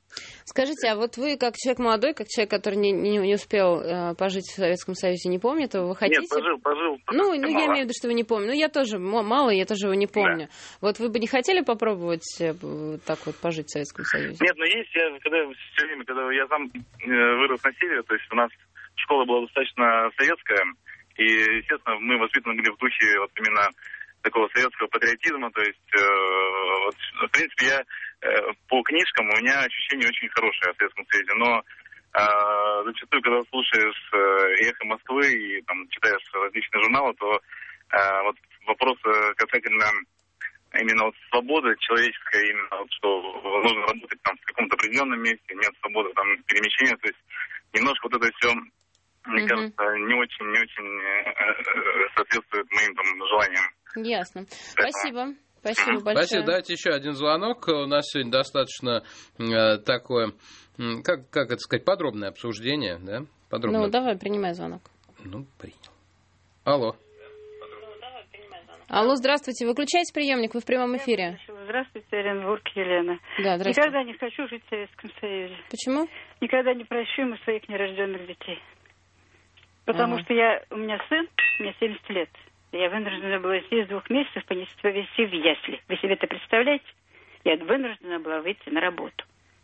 Speaker 1: Скажите, а вот вы, как человек молодой, как человек, который не, не, не успел э, пожить в Советском Союзе, не помнит его, вы хотите...
Speaker 26: Нет, пожил, пожил.
Speaker 1: Ну, ну я имею в виду, что вы не помните. Ну, я тоже мало, я тоже его не помню. Да. Вот вы бы не хотели попробовать э, так вот пожить в Советском Союзе?
Speaker 26: Нет, но есть, я когда все время, когда я сам э, вырос на севере, то есть у нас школа была достаточно советская, и, естественно, мы воспитаны были в духе вот именно такого советского патриотизма, то есть, э, вот, в принципе, я э, по книжкам, у меня ощущение очень хорошее о Советском Союзе, но э, зачастую, когда слушаешь э, «Эхо Москвы» и там читаешь различные журналы, то э, вот вопрос касательно именно вот свободы человеческой, именно вот, что нужно работать там в каком-то определенном месте, нет свободы там перемещения, то есть немножко вот это все, мне mm-hmm. кажется, не очень, не очень э, соответствует моим там желаниям.
Speaker 1: Ясно. Спасибо. Спасибо большое.
Speaker 2: Спасибо. Давайте еще один звонок. У нас сегодня достаточно э, такое, как, как это сказать, подробное обсуждение. Да? Подробное.
Speaker 1: Ну, давай, принимай звонок.
Speaker 2: Ну, принял. Алло.
Speaker 1: Алло, здравствуйте. Выключайте приемник, вы в прямом эфире.
Speaker 4: Здравствуйте, Оренбург, Елена.
Speaker 1: Да, здравствуйте.
Speaker 4: Никогда не хочу жить в Советском Союзе.
Speaker 1: Почему?
Speaker 4: Никогда не прощу ему своих нерожденных детей. Потому ага. что я, у меня сын, мне семьдесят лет. Я вынуждена была здесь двух месяцев понести повести в ясли. Вы себе это представляете? Я вынуждена была выйти на работу.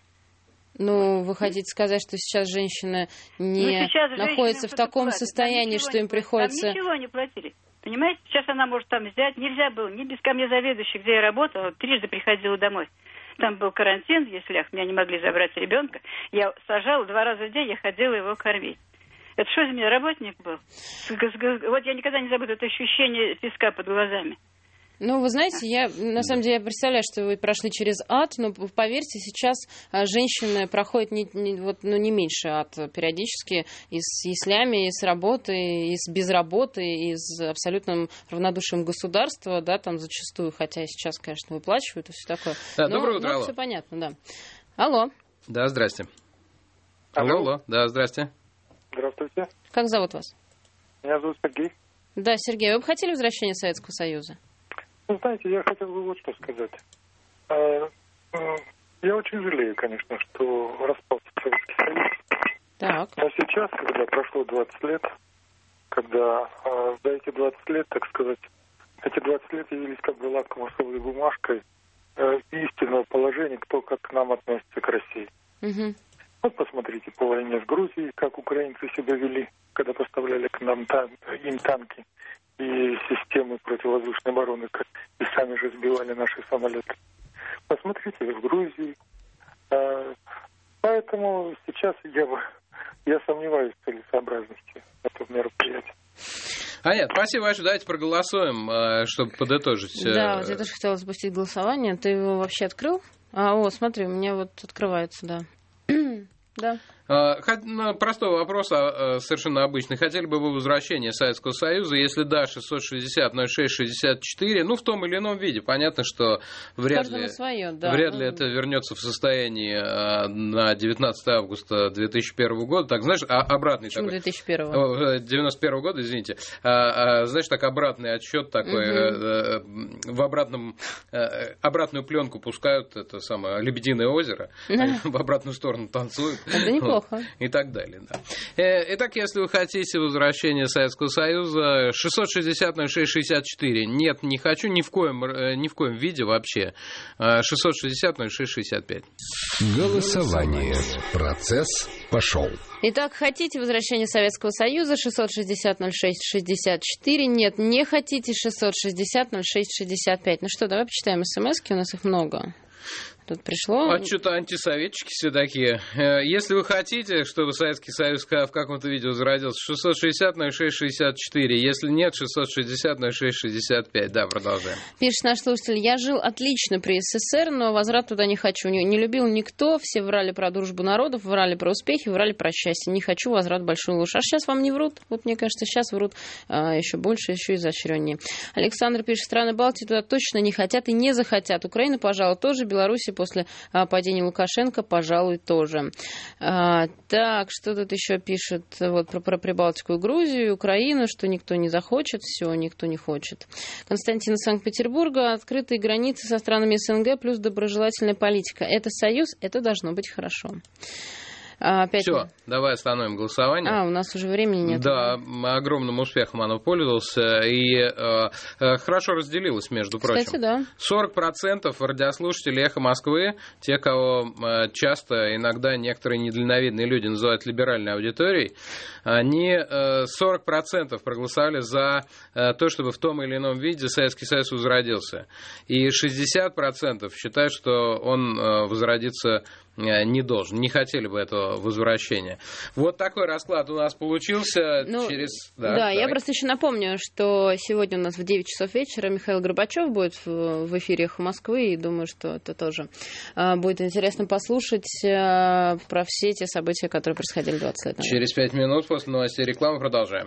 Speaker 1: Ну, вы хотите сказать, что сейчас женщины не ну, сейчас находятся в таком состоянии, что им приходится...
Speaker 4: Там ничего не платили. Понимаете? Сейчас она может там взять. Нельзя было. Ни без ко мне заведующей, где я работала, трижды приходила домой. Там был карантин в яслях, меня не могли забрать ребенка. Я сажала два раза в день, я ходила его кормить. Это что за меня работник был? Вот я никогда не забуду это ощущение песка под глазами.
Speaker 1: Ну, вы знаете, я на самом деле я представляю, что вы прошли через ад, но поверьте, сейчас женщины проходят не, не, вот, ну, не меньше ад периодически и с яслями, и с работы, и с безработы, и с абсолютным равнодушием государства, да, там зачастую, хотя и сейчас, конечно, выплачивают и все такое.
Speaker 2: Да,
Speaker 1: но,
Speaker 2: доброе утро,
Speaker 1: но
Speaker 2: алло.
Speaker 1: Все понятно, да. Алло.
Speaker 2: Да, здрасте. Алло, алло, да, здрасте.
Speaker 8: Здравствуйте.
Speaker 1: Как зовут вас?
Speaker 8: Меня зовут Сергей.
Speaker 1: Да, Сергей, вы бы хотели возвращения Советского Союза?
Speaker 8: Ну, знаете, я хотел бы вот что сказать. Я очень жалею, конечно, что распался Советский Союз.
Speaker 1: Так.
Speaker 8: Но сейчас, когда прошло двадцать лет, когда за эти двадцать лет, так сказать, эти двадцать лет явились как бы лакмусовой бумажкой истинного положения, кто как к нам относится к России.
Speaker 1: Угу.
Speaker 8: Вот посмотрите по войне с Грузией, как украинцы себя вели, когда поставляли к нам тан- им танки и системы противовоздушной обороны, и сами же сбивали наши самолеты. Посмотрите в Грузии. А, поэтому сейчас я, я сомневаюсь в целесообразности этого мероприятия.
Speaker 2: А нет, спасибо большое. Давайте проголосуем, чтобы подытожить.
Speaker 1: Да, вот я тоже хотела запустить голосование. Ты его вообще открыл? А, о, смотри, у меня вот открывается, да. Да.
Speaker 2: Простой вопрос, совершенно обычный. Хотели бы вы возвращения Советского Союза? Если да, шестьсот шестьдесят ноль шесть шестьдесят четыре, ну, в том или ином виде. Понятно, что вряд ли,
Speaker 1: свое, да.
Speaker 2: вряд ли это вернется в состоянии на девятнадцатое августа две тысячи первого года. Так, знаешь, обратный
Speaker 1: Почему
Speaker 2: такой...
Speaker 1: две тысячи первого?
Speaker 2: девяносто первого года, извините. Знаешь, так обратный отсчет такой, угу. в обратном... Обратную пленку пускают, это самое, Лебединое озеро, в обратную сторону танцуют.
Speaker 1: Это неплохо.
Speaker 2: И так далее, да. Итак, если вы хотите возвращения Советского Союза, шестьсот шестьдесят ноль шесть шестьдесят четыре. Нет, не хочу ни в коем, ни в коем виде вообще. шестьсот шестьдесят ноль шесть шестьдесят пять.
Speaker 3: Голосование. Процесс пошел.
Speaker 1: Итак, хотите возвращения Советского Союза? шестьсот шестьдесят ноль шесть шестьдесят четыре. Нет, не хотите шестьсот шестьдесят ноль шесть шестьдесят пять. Ну что, давай почитаем смс-ки, у нас их много. Тут пришло...
Speaker 2: А что-то антисоветчики все такие. Если вы хотите, чтобы Советский Союз в каком-то виде возродился, шестьсот шестьдесят ноль шесть шестьдесят четыре. Если нет, шестьсот шестьдесят ноль шесть шестьдесят пять. Да, продолжаем.
Speaker 1: Пишет наш слушатель. Я жил отлично при СССР, но возврат туда не хочу. Не, не любил никто. Все врали про дружбу народов, врали про успехи, врали про счастье. Не хочу возврат в большую ложь. А сейчас вам не врут. Вот мне кажется, сейчас врут а, еще больше, еще изощреннее. Александр пишет. Страны Балтии туда точно не хотят и не захотят. Украина, пожалуй, тоже. Беларусь после а, падения Лукашенко, пожалуй, тоже. А, так, что тут еще пишет вот, про, про Прибалтику и Грузию, Украину, что никто не захочет, все, никто не хочет. Константин из Санкт-Петербурга. Открытые границы со странами СНГ плюс доброжелательная политика. Это союз, это должно быть хорошо. Опять...
Speaker 2: Все, давай остановим голосование.
Speaker 1: А, у нас уже времени нет.
Speaker 2: Да, огромным успехом оно пользовался и э, э, хорошо разделилось, между прочим.
Speaker 1: Кстати, да. сорок
Speaker 2: процентов радиослушателей «Эхо Москвы», те, кого э, часто, иногда некоторые недальновидные люди называют либеральной аудиторией, они э, сорок процентов проголосовали за э, то, чтобы в том или ином виде Советский Союз возродился. И шестьдесят процентов считают, что он э, возродится не должен, не хотели бы этого возвращения. Вот такой расклад у нас получился.
Speaker 1: Ну,
Speaker 2: через...
Speaker 1: Да,
Speaker 2: да,
Speaker 1: да
Speaker 2: давай.
Speaker 1: Я просто еще напомню, что сегодня у нас в девять часов вечера Михаил Горбачев будет в, в эфире «Эхо Москвы», и думаю, что это тоже а, будет интересно послушать а, про все те события, которые происходили двадцать лет назад.
Speaker 2: Через пять минут после новостей рекламы продолжаем.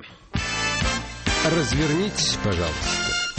Speaker 3: Развернитесь, пожалуйста.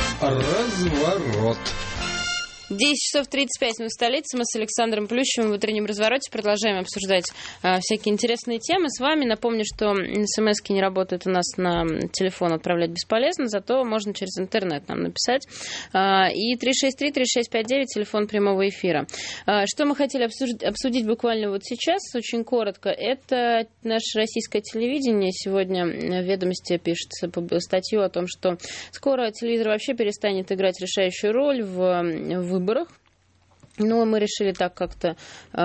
Speaker 3: Разворот.
Speaker 1: десять часов тридцать пять минут в столице. Мы с Александром Плющевым в утреннем развороте продолжаем обсуждать а, всякие интересные темы с вами. Напомню, что смс-ки не работают у нас на телефон, отправлять бесполезно, зато можно через интернет нам написать. А, и три шесть три три шесть пять девять, телефон прямого эфира. А, что мы хотели обсудить, обсудить буквально вот сейчас, очень коротко, это наше российское телевидение. Сегодня в «Ведомости» пишется статью о том, что скоро телевизор вообще перестанет играть решающую роль в, в выборах. Но мы решили так как-то, э,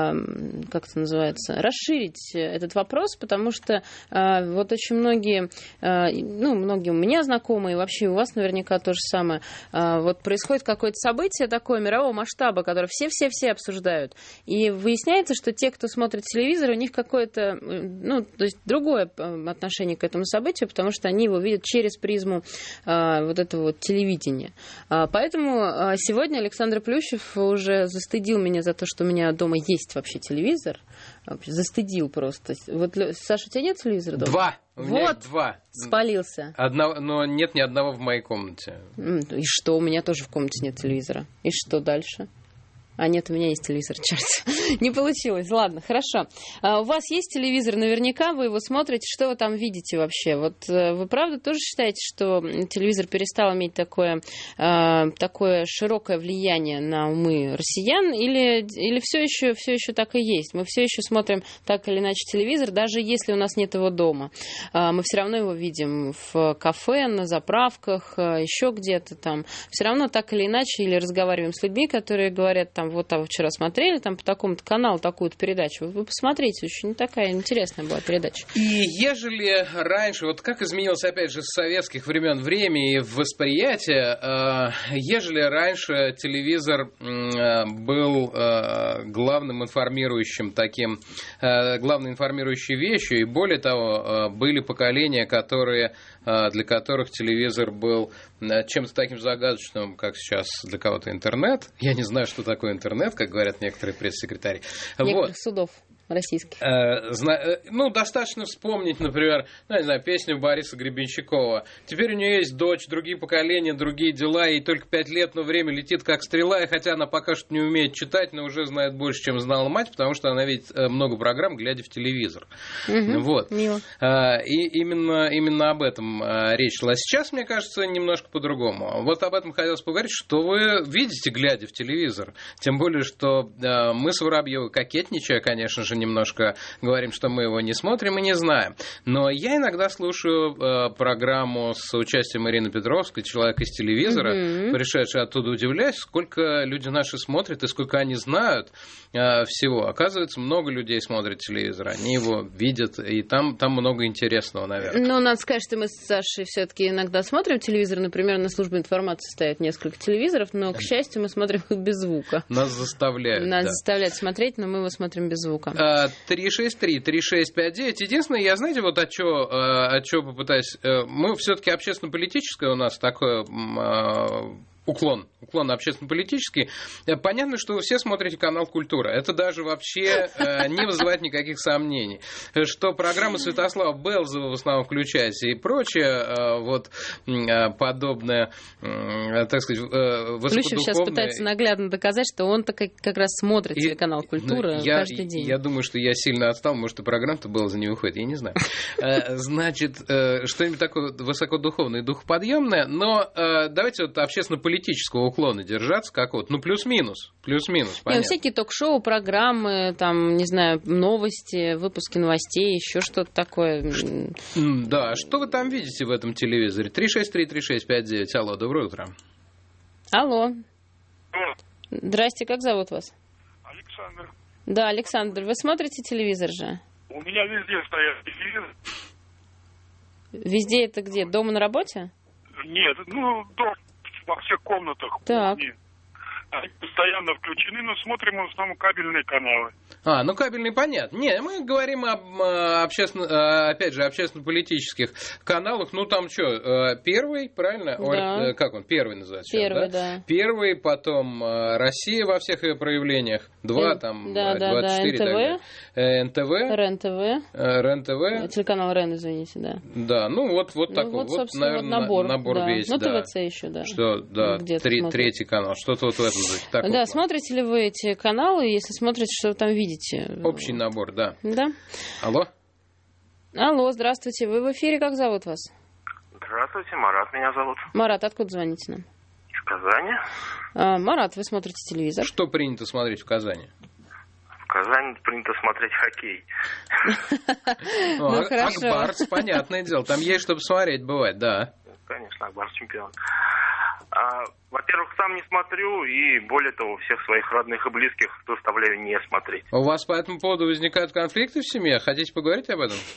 Speaker 1: как это называется, расширить этот вопрос, потому что э, вот очень многие, э, ну, многие у меня знакомые, и вообще у вас наверняка то же самое, э, вот происходит какое-то событие такое мирового масштаба, которое все-все-все обсуждают, и выясняется, что те, кто смотрит телевизор, у них какое-то, ну, то есть другое отношение к этому событию, потому что они его видят через призму э, вот этого вот телевидения. Э, поэтому э, сегодня Александр Плющев уже уже застыдил меня за то, что у меня дома есть вообще телевизор. Застыдил просто. Вот, Саша, у тебя нет телевизора дома?
Speaker 2: Два. У
Speaker 1: вот.
Speaker 2: меня два.
Speaker 1: Спалился.
Speaker 2: Одного, но нет ни одного в моей комнате.
Speaker 1: И что? У меня тоже в комнате нет телевизора. И что дальше? А нет, у меня есть телевизор, черт. Не получилось. Ладно, хорошо. А у вас есть телевизор, наверняка вы его смотрите. Что вы там видите вообще? Вот вы правда тоже считаете, что телевизор перестал иметь такое, а, такое широкое влияние на умы россиян? Или, или все еще, все еще так и есть? Мы все еще смотрим так или иначе телевизор, даже если у нас нет его дома. А, мы все равно его видим в кафе, на заправках, еще где-то там. Все равно так или иначе, или разговариваем с людьми, которые говорят там, вот там вчера смотрели, там по такому-то каналу такую-то передачу. Вы посмотрите, очень такая интересная была передача.
Speaker 2: И ежели раньше, вот как изменилось, опять же, с советских времен время и восприятие, ежели раньше телевизор был главным информирующим таким, главной информирующей вещью, и более того, были поколения, которые, для которых телевизор был чем-то таким загадочным, как сейчас для кого-то интернет. Я не знаю, что такое интернет, как говорят некоторые пресс-секретари.
Speaker 1: Некоторых
Speaker 2: вот.
Speaker 1: судов российских.
Speaker 2: Э, зна- ну, достаточно вспомнить, например, ну, не знаю, песню Бориса Гребенщикова. Теперь у нее есть дочь, другие поколения, другие дела, ей только пять лет, но время летит как стрела, и хотя она пока что не умеет читать, но уже знает больше, чем знала мать, потому что она видит много программ, глядя в телевизор.
Speaker 1: Угу,
Speaker 2: вот.
Speaker 1: Мило.
Speaker 2: Э, и именно, именно об этом э, речь шла. Сейчас, мне кажется, немножко по-другому. Вот об этом хотелось поговорить, что вы видите, глядя в телевизор. Тем более, что э, мы с Воробьевой, кокетничая, конечно же, немножко говорим, что мы его не смотрим и не знаем. Но я иногда слушаю э, программу с участием Ирины Петровской, человек из телевизора, mm-hmm. пришедший оттуда, удивляюсь, сколько люди наши смотрят и сколько они знают э, всего. Оказывается, много людей смотрят телевизор, они его видят, и там, там много интересного, наверное.
Speaker 1: Ну, надо сказать, что мы с Сашей все-таки иногда смотрим телевизор, например, на службе информации стоят несколько телевизоров, но, к счастью, мы смотрим их без звука.
Speaker 2: Нас заставляют.
Speaker 1: Нас
Speaker 2: да.
Speaker 1: заставляют смотреть, но мы его смотрим без звука.
Speaker 2: три шесть три три шесть пять девять. Единственное, я, знаете, вот от чего, от чего попытаюсь... Мы все-таки общественно-политическое у нас такое уклон, уклон общественно-политический. Понятно, что вы все смотрите канал «Культура». Это даже вообще э, не вызывает никаких сомнений. Что программа Святослава Белзова в основном включается и прочее, э, вот э, подобное, э, так сказать, э, высокодуховное...
Speaker 1: Плющев сейчас пытается наглядно доказать, что он-то как, как раз смотрит и, телеканал «Культура» ну, я, каждый день.
Speaker 2: Я думаю, что я сильно отстал, может, и программа-то Белза не выходит, я не знаю. Значит, что-нибудь такое высокодуховное и духоподъемное, но давайте вот общественно-политическое политического уклона держаться какого-то, ну, плюс-минус, плюс-минус, понятно.
Speaker 1: Не, всякие ток-шоу, программы, там, не знаю, новости, выпуски новостей, еще что-то такое.
Speaker 2: Ш- да, что вы там видите в этом телевизоре? три шесть три три шесть пять девять, алло, доброе утро.
Speaker 1: Алло. Здрасте, как зовут вас?
Speaker 11: Александр.
Speaker 1: Да, Александр, вы смотрите телевизор же?
Speaker 11: У меня везде стоят телевизор.
Speaker 1: Везде это где, дома на работе?
Speaker 11: Нет, ну, дома. Во всех комнатах.
Speaker 1: Так.
Speaker 11: Они постоянно включены, но смотрим в основном кабельные каналы.
Speaker 2: А, ну кабельные понятно. Не, мы говорим об общественно, опять же, общественно-политических каналах. Ну там что, первый, правильно?
Speaker 1: Да.
Speaker 2: Ой, как он? Первый называется.
Speaker 1: Первый,
Speaker 2: да?
Speaker 1: да.
Speaker 2: Первый, потом Россия во всех ее проявлениях. Два,
Speaker 1: Н...
Speaker 2: там,
Speaker 1: да,
Speaker 2: двадцать четыре
Speaker 1: да, да.
Speaker 2: эн тэ вэ.
Speaker 1: РЕН-ТВ.
Speaker 2: РЕН-ТВ.
Speaker 1: Телеканал РЕН, извините, да.
Speaker 2: Да, ну вот, вот
Speaker 1: ну,
Speaker 2: такой.
Speaker 1: Вот,
Speaker 2: вот,
Speaker 1: наверное,
Speaker 2: вот набор,
Speaker 1: набор,
Speaker 2: набор
Speaker 1: да.
Speaker 2: весь.
Speaker 1: Ну,
Speaker 2: да.
Speaker 1: ТВЦ еще, да.
Speaker 2: Что, да, три, третий канал. Что-то вот в этом духе. Так
Speaker 1: да,
Speaker 2: вот.
Speaker 1: Смотрите ли вы эти каналы, если смотрите, что вы там видите?
Speaker 2: Общий набор, да.
Speaker 1: Да.
Speaker 2: Алло?
Speaker 1: Алло, здравствуйте. Вы в эфире, как зовут вас?
Speaker 12: Здравствуйте, Марат меня зовут.
Speaker 1: Марат, откуда звоните нам?
Speaker 12: Из Казани.
Speaker 1: А, Марат, вы смотрите телевизор?
Speaker 2: Что принято смотреть в Казани?
Speaker 12: В Казани принято смотреть хоккей.
Speaker 1: Ну, хорошо.
Speaker 2: Акбарс, понятное дело. Там есть что посмотреть, бывает, да.
Speaker 12: Конечно, Акбарс чемпион. А, во-первых, сам не смотрю, и более того, всех своих родных и близких заставляю не смотреть.
Speaker 2: У вас по этому поводу возникают конфликты в семье? Хотите поговорить об этом?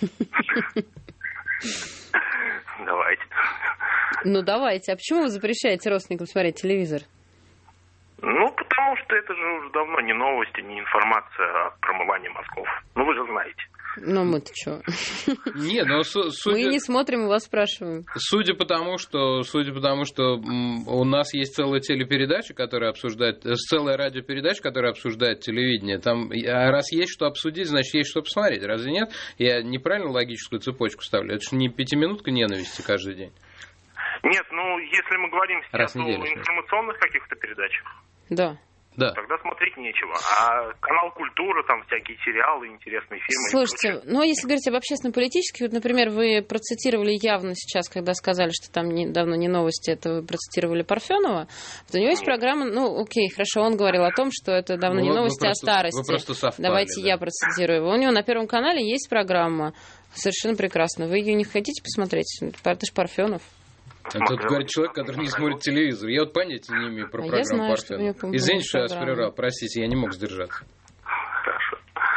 Speaker 12: Давайте.
Speaker 1: Ну, давайте. А почему вы запрещаете родственникам смотреть телевизор?
Speaker 12: Ну, потому что это же уже давно не новости, не информация о промывании мозгов. Ну, вы же знаете.
Speaker 1: Ну, мы-то что?
Speaker 2: Не, но су- судя...
Speaker 1: Мы не смотрим, и вас спрашиваем.
Speaker 2: Судя по тому, что, судя по тому, что м, у нас есть целая телепередача, которая обсуждает, целая радиопередача, которая обсуждает телевидение, там, а раз есть что обсудить, значит, есть что посмотреть. Разве нет? Я неправильно логическую цепочку ставлю? Это же не пятиминутка ненависти каждый день.
Speaker 12: Нет, ну, если мы говорим сейчас о
Speaker 2: неделю,
Speaker 12: информационных каких-то передачах,
Speaker 1: да.
Speaker 2: Да.
Speaker 12: Тогда смотреть нечего. А канал «Культура», там всякие сериалы, интересные фильмы.
Speaker 1: Слушайте, ну если говорить об общественно-политических, вот, например, вы процитировали явно сейчас, когда сказали, что там не, давно не новости, это вы процитировали Парфенова. Вот у него есть Нет. программа, ну окей, хорошо, он говорил о том, что это давно ну, не новости,
Speaker 2: просто,
Speaker 1: а старости.
Speaker 2: Вы просто совпали,
Speaker 1: Давайте
Speaker 2: да.
Speaker 1: я процитирую его. У него на Первом канале есть программа, совершенно прекрасно. Вы ее не хотите посмотреть? Это же Парфенов.
Speaker 2: А тут говорит человек, который не смотрит телевизор. Я вот понятия не имею про
Speaker 1: а
Speaker 2: программу Парфенова. Извините, что я вас прервал. Простите, я не мог сдержаться.
Speaker 12: Хорошо.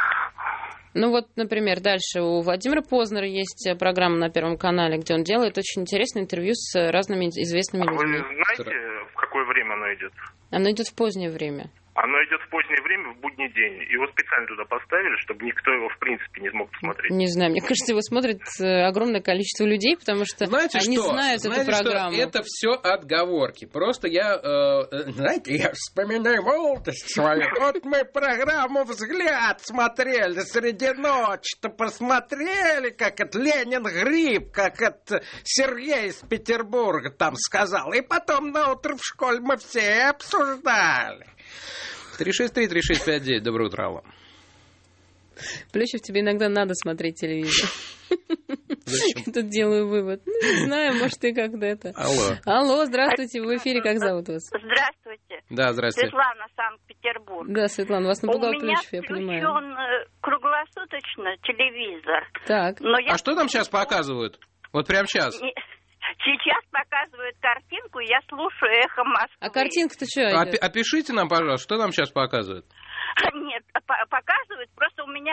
Speaker 1: Ну вот, например, дальше у Владимира Познера есть программа на Первом канале, где он делает очень интересное интервью с разными известными
Speaker 12: а
Speaker 1: людьми.
Speaker 12: Вы знаете, в какое время оно идет?
Speaker 1: Оно идет в позднее время.
Speaker 12: Оно идет в позднее время, в будний день. Его специально туда поставили, чтобы никто его, в принципе, не смог посмотреть.
Speaker 1: Не знаю, мне кажется, его смотрит огромное количество людей, потому что
Speaker 2: знаете
Speaker 1: они
Speaker 2: что?
Speaker 1: знают
Speaker 2: знаете,
Speaker 1: эту программу.
Speaker 2: Что? Это все отговорки. Просто я, э, знаете, я вспоминаю молодость свою. Вот мы программу «Взгляд» смотрели среди ночи-то, посмотрели, как это Ленин Гриб, как это Сергей из Петербурга там сказал. И потом на утро в школе мы все обсуждали. три шесть три три шесть пять девять. Доброе утро, Алла.
Speaker 1: Плющев, тебе иногда надо смотреть телевизор.
Speaker 2: Зачем?
Speaker 1: Я тут делаю вывод. Ну, не знаю, может, ты как-то это...
Speaker 2: Алло.
Speaker 1: Алло, здравствуйте, в эфире, как зовут вас?
Speaker 15: Здравствуйте.
Speaker 2: Да, здравствуйте.
Speaker 15: Светлана, Санкт-Петербург.
Speaker 1: Да, Светлана, вас напугал Плющев, я понимаю.
Speaker 15: У меня включен круглосуточно телевизор.
Speaker 1: Так.
Speaker 15: Но я...
Speaker 2: А что там сейчас показывают? Вот прямо сейчас.
Speaker 15: Сейчас показывают картинку, я слушаю «Эхо Москвы».
Speaker 1: А картинка-то что
Speaker 2: идет? Опишите нам, пожалуйста, что там сейчас показывают?
Speaker 15: Нет, показывают, просто у меня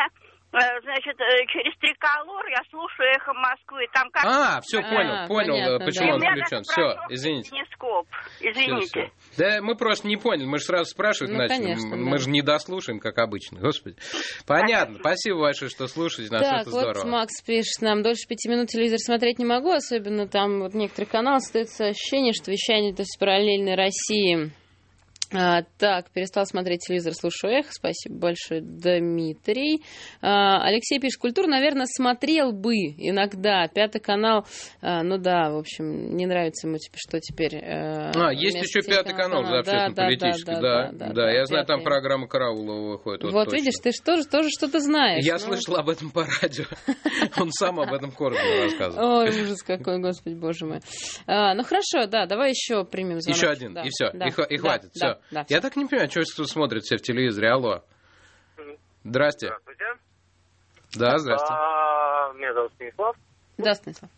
Speaker 15: Значит, через Триколор я слушаю «Эхо Москвы». Там как...
Speaker 2: А, все, понял,
Speaker 1: А,
Speaker 2: понял,
Speaker 1: понятно,
Speaker 2: почему
Speaker 1: да.
Speaker 2: он включен. Все, извините.
Speaker 15: Нископ. Извините.
Speaker 2: Всё, всё. Да мы просто не поняли, мы же сразу спрашивать
Speaker 1: Ну,
Speaker 2: начали.
Speaker 1: конечно,
Speaker 2: Мы
Speaker 1: да.
Speaker 2: же не дослушаем, как обычно. Господи. Понятно. Спасибо большое, что слушаете нас.
Speaker 1: Так,
Speaker 2: Это
Speaker 1: вот
Speaker 2: здорово.
Speaker 1: Макс пишет нам, дольше пяти минут телевизор смотреть не могу, особенно там вот некоторых каналов остается ощущение, что вещание то есть параллельной России. А, так, перестал смотреть телевизор, слушаю эхо. Спасибо большое, Дмитрий. А, Алексей пишет, культуру, наверное, смотрел бы иногда. Пятый канал, а, ну да, в общем, не нравится ему, типа, что теперь... А,
Speaker 2: а, есть еще Пятый канал, за общественно-политический, да, да, да, да, да, да. Я знаю, там программа Караулова выходит. Вот,
Speaker 1: вот видишь, ты же тоже, тоже что-то знаешь.
Speaker 2: Я
Speaker 1: ну...
Speaker 2: слышал об этом по радио. Он сам об этом коротко рассказывал.
Speaker 1: Ой, ужас какой, господи, боже мой. А, ну хорошо, да, давай еще примем звонок.
Speaker 2: Еще один,
Speaker 1: да,
Speaker 2: и все,
Speaker 1: да,
Speaker 2: и, и
Speaker 1: да,
Speaker 2: хватит,
Speaker 1: да,
Speaker 2: все.
Speaker 1: Да,
Speaker 2: Я так не понимаю, что тут смотрят все в телевизоре. Алло. Здрасте.
Speaker 6: Здравствуйте.
Speaker 2: Да, здрасте.
Speaker 6: А, меня зовут Станислав.
Speaker 1: Да, Станислав.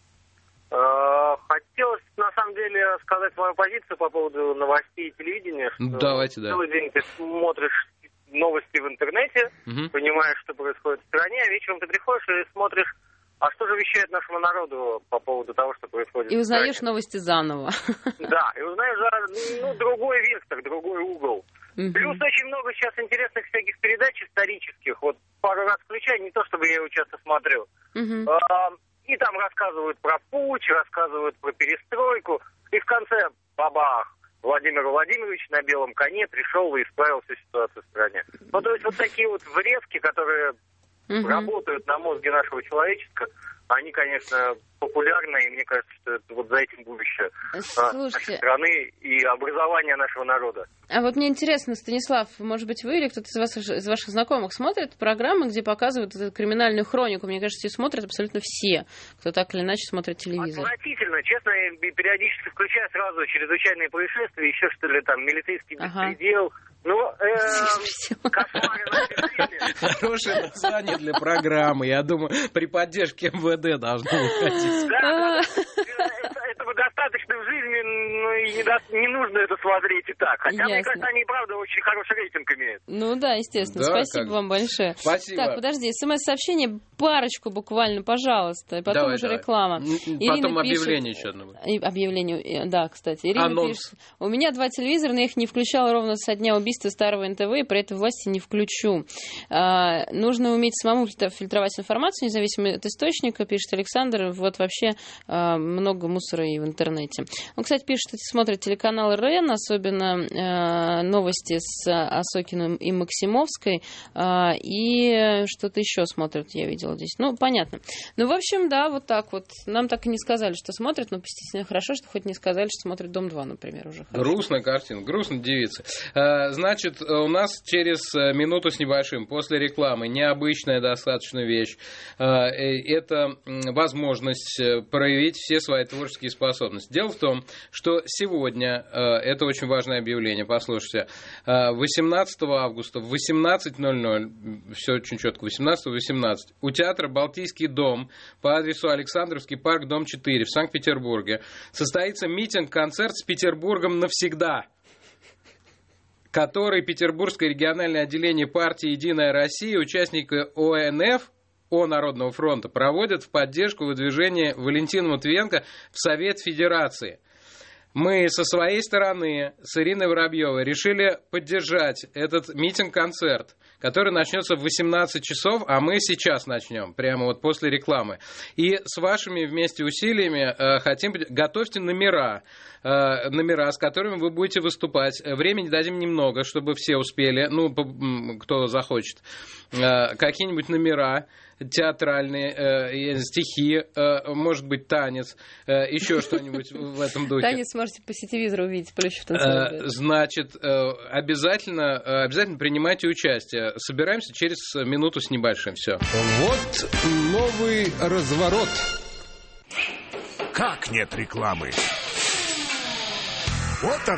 Speaker 6: А, хотелось, на самом деле, сказать свою позицию по поводу новостей и телевидения. Что
Speaker 2: Давайте, да.
Speaker 6: Целый день ты смотришь новости в интернете,
Speaker 2: угу.
Speaker 6: понимаешь, что происходит в стране, а вечером ты приходишь и смотришь, а что же вещает нашему народу по поводу того, что происходит
Speaker 1: и
Speaker 6: в стране.
Speaker 1: узнаешь новости заново.
Speaker 6: Да, и узнаешь ну, другой вектор, другой угол.
Speaker 1: Mm-hmm.
Speaker 6: Плюс очень много сейчас интересных всяких передач исторических. Вот пару раз включаю, не то чтобы я его часто смотрю.
Speaker 1: Mm-hmm.
Speaker 6: А, и там рассказывают про путч, рассказывают про перестройку. И в конце, бабах, Владимир Владимирович на белом коне пришел и исправил всю ситуацию в стране. Ну, то есть вот такие вот врезки, которые mm-hmm. работают на мозге нашего человечества, они, конечно, популярны, и мне кажется, что это вот за этим будущее нашей страны и образование нашего народа.
Speaker 1: А вот мне интересно, Станислав, может быть, вы или кто-то из, вас, из ваших знакомых смотрит программы, где показывают эту криминальную хронику? Мне кажется, ее смотрят абсолютно все, кто так или иначе смотрит телевизор.
Speaker 6: Отвратительно. Честно, я периодически включаю сразу чрезвычайные происшествия, еще что ли, там, милицейский беспредел. Ага. Ну, э, кошмары нашей жизни.
Speaker 2: Хорошее название для программы. Я думаю, при поддержке эм вэ дэ должно выходить.
Speaker 6: Да, этого достаточно в жизни, ну и не, до, не нужно это смотреть и так. Хотя,
Speaker 1: Ясно.
Speaker 6: Мне кажется, они и правда очень хороший рейтинг имеют.
Speaker 1: Ну да, естественно.
Speaker 2: Да,
Speaker 1: Спасибо
Speaker 2: как...
Speaker 1: вам большое.
Speaker 2: Спасибо.
Speaker 1: Так, подожди, смс-сообщение, парочку буквально, пожалуйста. И потом
Speaker 2: давай,
Speaker 1: уже
Speaker 2: давай.
Speaker 1: реклама.
Speaker 2: Потом
Speaker 1: Ирина
Speaker 2: объявление
Speaker 1: пишет...
Speaker 2: еще одно.
Speaker 1: Объявление, да, кстати. Ирина
Speaker 2: Анонс.
Speaker 1: пишет, у меня два телевизора, но я их не включала ровно со дня убийства старого эн тэ вэ, и про это власти не включу. А, нужно уметь самому фильтровать информацию, независимо от источника, пишет Александр. Вот вообще а, много мусора и в интернете. Он, кстати, пишет, что смотрит телеканал эр эн, особенно а, новости с Осокиным и Максимовской, а, и что-то еще смотрят, я видела здесь. Ну, понятно. Ну, в общем, да, вот так вот. Нам так и не сказали, что смотрят, но постепенно хорошо, что хоть не сказали, что смотрят «Дом-два», например, уже. Хорошо.
Speaker 2: Грустная картина, грустная девица. А, значит, у нас через минуту с небольшим, после рекламы, необычная достаточно вещь. А, это возможность проявить все свои творческие способности. Дело в том, что сегодня, это очень важное объявление, послушайте, восемнадцатого августа в восемнадцать ноль ноль, все очень четко, восемнадцатого восемнадцать, у театра «Балтийский дом» по адресу Александровский парк, дом четыре в Санкт-Петербурге состоится митинг-концерт с Петербургом навсегда, который Петербургское региональное отделение партии «Единая Россия», участники о эн эф, О Народного фронта, проводят в поддержку выдвижения Валентина Матвиенко в Совет Федерации. Мы со своей стороны, с Ириной Воробьевой, решили поддержать этот митинг-концерт, который начнется в восемнадцать часов, а мы сейчас начнем, прямо вот после рекламы. И с вашими вместе усилиями э, хотим... Готовьте номера, э, номера, с которыми вы будете выступать. Времени дадим немного, чтобы все успели, ну, кто захочет. Э, какие-нибудь номера театральные, э, стихи, э, может быть, танец, э, еще что-нибудь в этом духе.
Speaker 1: Танец сможете по телевизору увидеть, Плющев танцевать.
Speaker 2: Э, значит, э, обязательно, обязательно принимайте участие. Собираемся через минуту с небольшим. Все.
Speaker 3: Вот новый разворот.
Speaker 5: Как нет рекламы? Вот она.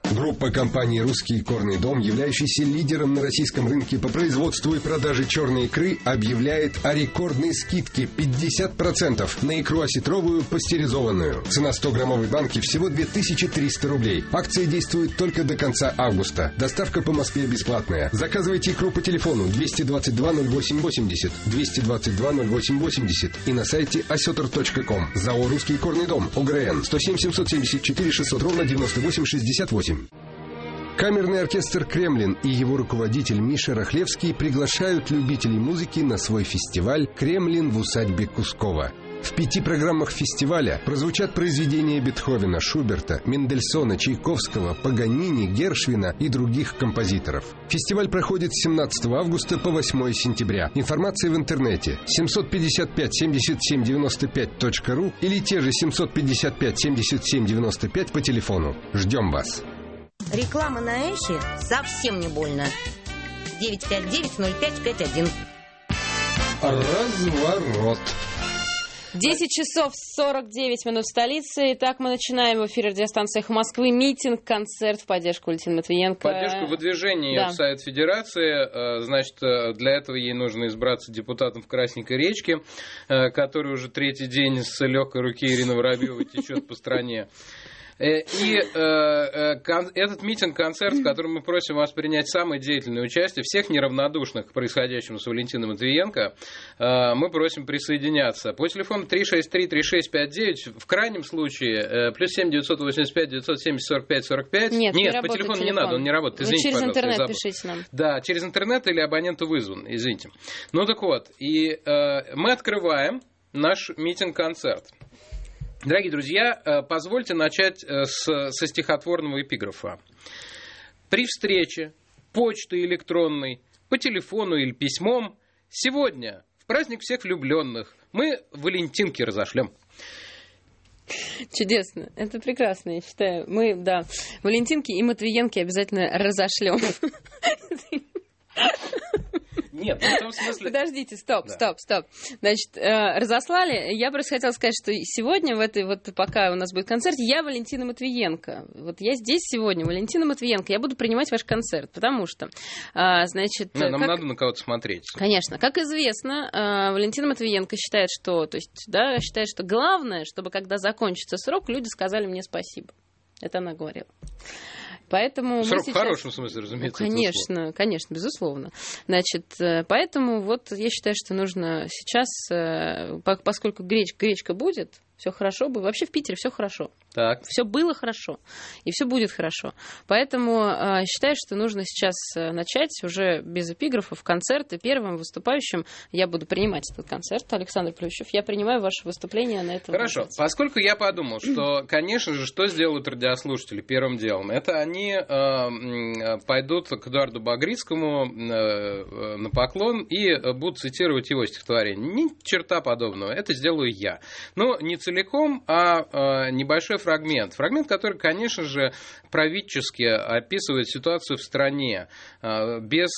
Speaker 3: Группа компаний «Русский икорный дом», являющийся лидером на российском рынке по производству и продаже черной икры, объявляет о рекордной скидке пятьдесят процентов на икру осетровую пастеризованную. Цена сто-граммовой банки всего две тысячи триста рублей. Акция действует только до конца августа. Доставка по Москве бесплатная. Заказывайте икру по телефону двести двадцать два ноль восемь восемьдесят, двести двадцать два ноль восемь восемьдесят и на сайте осетр точка ком. ЗАО «Русский икорный дом», ОГРН, сто семь семьсот семьдесят четыре шестьсот ровно девяносто восемь шестьдесят восемь. Камерный оркестр «Кремлин» и его руководитель Миша Рахлевский приглашают любителей музыки на свой фестиваль «Кремлин в усадьбе Кускова». В пяти программах фестиваля прозвучат произведения Бетховена, Шуберта, Мендельсона, Чайковского, Паганини, Гершвина и других композиторов. Фестиваль проходит с семнадцатого августа по восьмое сентября. Информация в интернете семь пять пять семьдесят семь девяносто пять точка ру или те же семь пять пять семьдесят семь девяносто пять по телефону. Ждем вас.
Speaker 25: Реклама на Эхе совсем не больно. девять пять девять ноль пять пять один.
Speaker 3: Разворот.
Speaker 1: десять часов сорок девять минут в столице. Итак, мы начинаем в эфире радиостанции «Эхо Москвы» митинг, концерт в поддержку Валентины Матвиенко.
Speaker 2: Поддержку выдвижения ее
Speaker 1: да.
Speaker 2: в Совет Федерации. Значит, для этого ей нужно избраться депутатом в Красненькой речке, который уже третий день с легкой руки Ирины Воробьевой течет по стране. И э, кон, этот митинг-концерт, в котором мы просим вас принять самое деятельное участие, всех неравнодушных к происходящему с Валентиной Матвиенко, э, мы просим присоединяться. По телефону три шесть три три шесть пять девять, в крайнем случае, э, плюс семь девятьсот восемьдесят пять девятьсот семьдесят сорок пять сорок пять.
Speaker 1: Нет,
Speaker 2: Нет
Speaker 1: не
Speaker 2: по телефону
Speaker 1: телефон.
Speaker 2: не надо, он не работает. Извините,
Speaker 1: через
Speaker 2: пожалуйста,
Speaker 1: интернет пишите нам.
Speaker 2: Да, через интернет или абоненту вызван, извините. Ну так вот, и э, мы открываем наш митинг-концерт. Дорогие друзья, позвольте начать с, со стихотворного эпиграфа. При встрече почтой электронной, по телефону или письмом, сегодня, в праздник всех влюбленных, мы Валентинки разошлем.
Speaker 1: Чудесно. Это прекрасно, я считаю. Мы, да, Валентинки и Матвиенки обязательно разошлем.
Speaker 2: Нет, ну, в том смысле...
Speaker 1: Подождите, стоп,
Speaker 2: да.
Speaker 1: стоп, стоп. Значит, э, разослали. Я просто хотела сказать, что сегодня, в этой вот, пока у нас будет концерт, я Валентина Матвиенко. Вот я здесь сегодня, Валентина Матвиенко. Я буду принимать ваш концерт, потому что, э, значит...
Speaker 2: Да, нам
Speaker 1: как...
Speaker 2: надо на кого-то смотреть.
Speaker 1: Конечно. Как известно, э, Валентина Матвиенко считает, что... То есть, да, считает, что главное, чтобы когда закончится срок, люди сказали мне спасибо. Это она говорила. Поэтому
Speaker 2: срок
Speaker 1: сейчас...
Speaker 2: в хорошем смысле, разумеется.
Speaker 1: Ну, конечно, конечно, безусловно. Значит, поэтому вот я считаю, что нужно сейчас, поскольку гречка, гречка будет, все хорошо будет. Вообще в Питере все хорошо.
Speaker 2: Так.
Speaker 1: Все было хорошо. И все будет хорошо. Поэтому э, считаю, что нужно сейчас начать уже без эпиграфов концерт. И первым выступающим я буду принимать этот концерт. Александр Плющев, я принимаю ваше выступление на этом.
Speaker 2: Хорошо.
Speaker 1: концерте.
Speaker 2: Поскольку я подумал, что, конечно же, что сделают радиослушатели первым делом? Это они э, пойдут к Эдуарду Багрицкому э, на поклон и будут цитировать его стихотворение. Ни черта подобного. Это сделаю я. Но не целиком, а небольшой фрагмент. Фрагмент, который, конечно же, правительски описывает ситуацию в стране, без,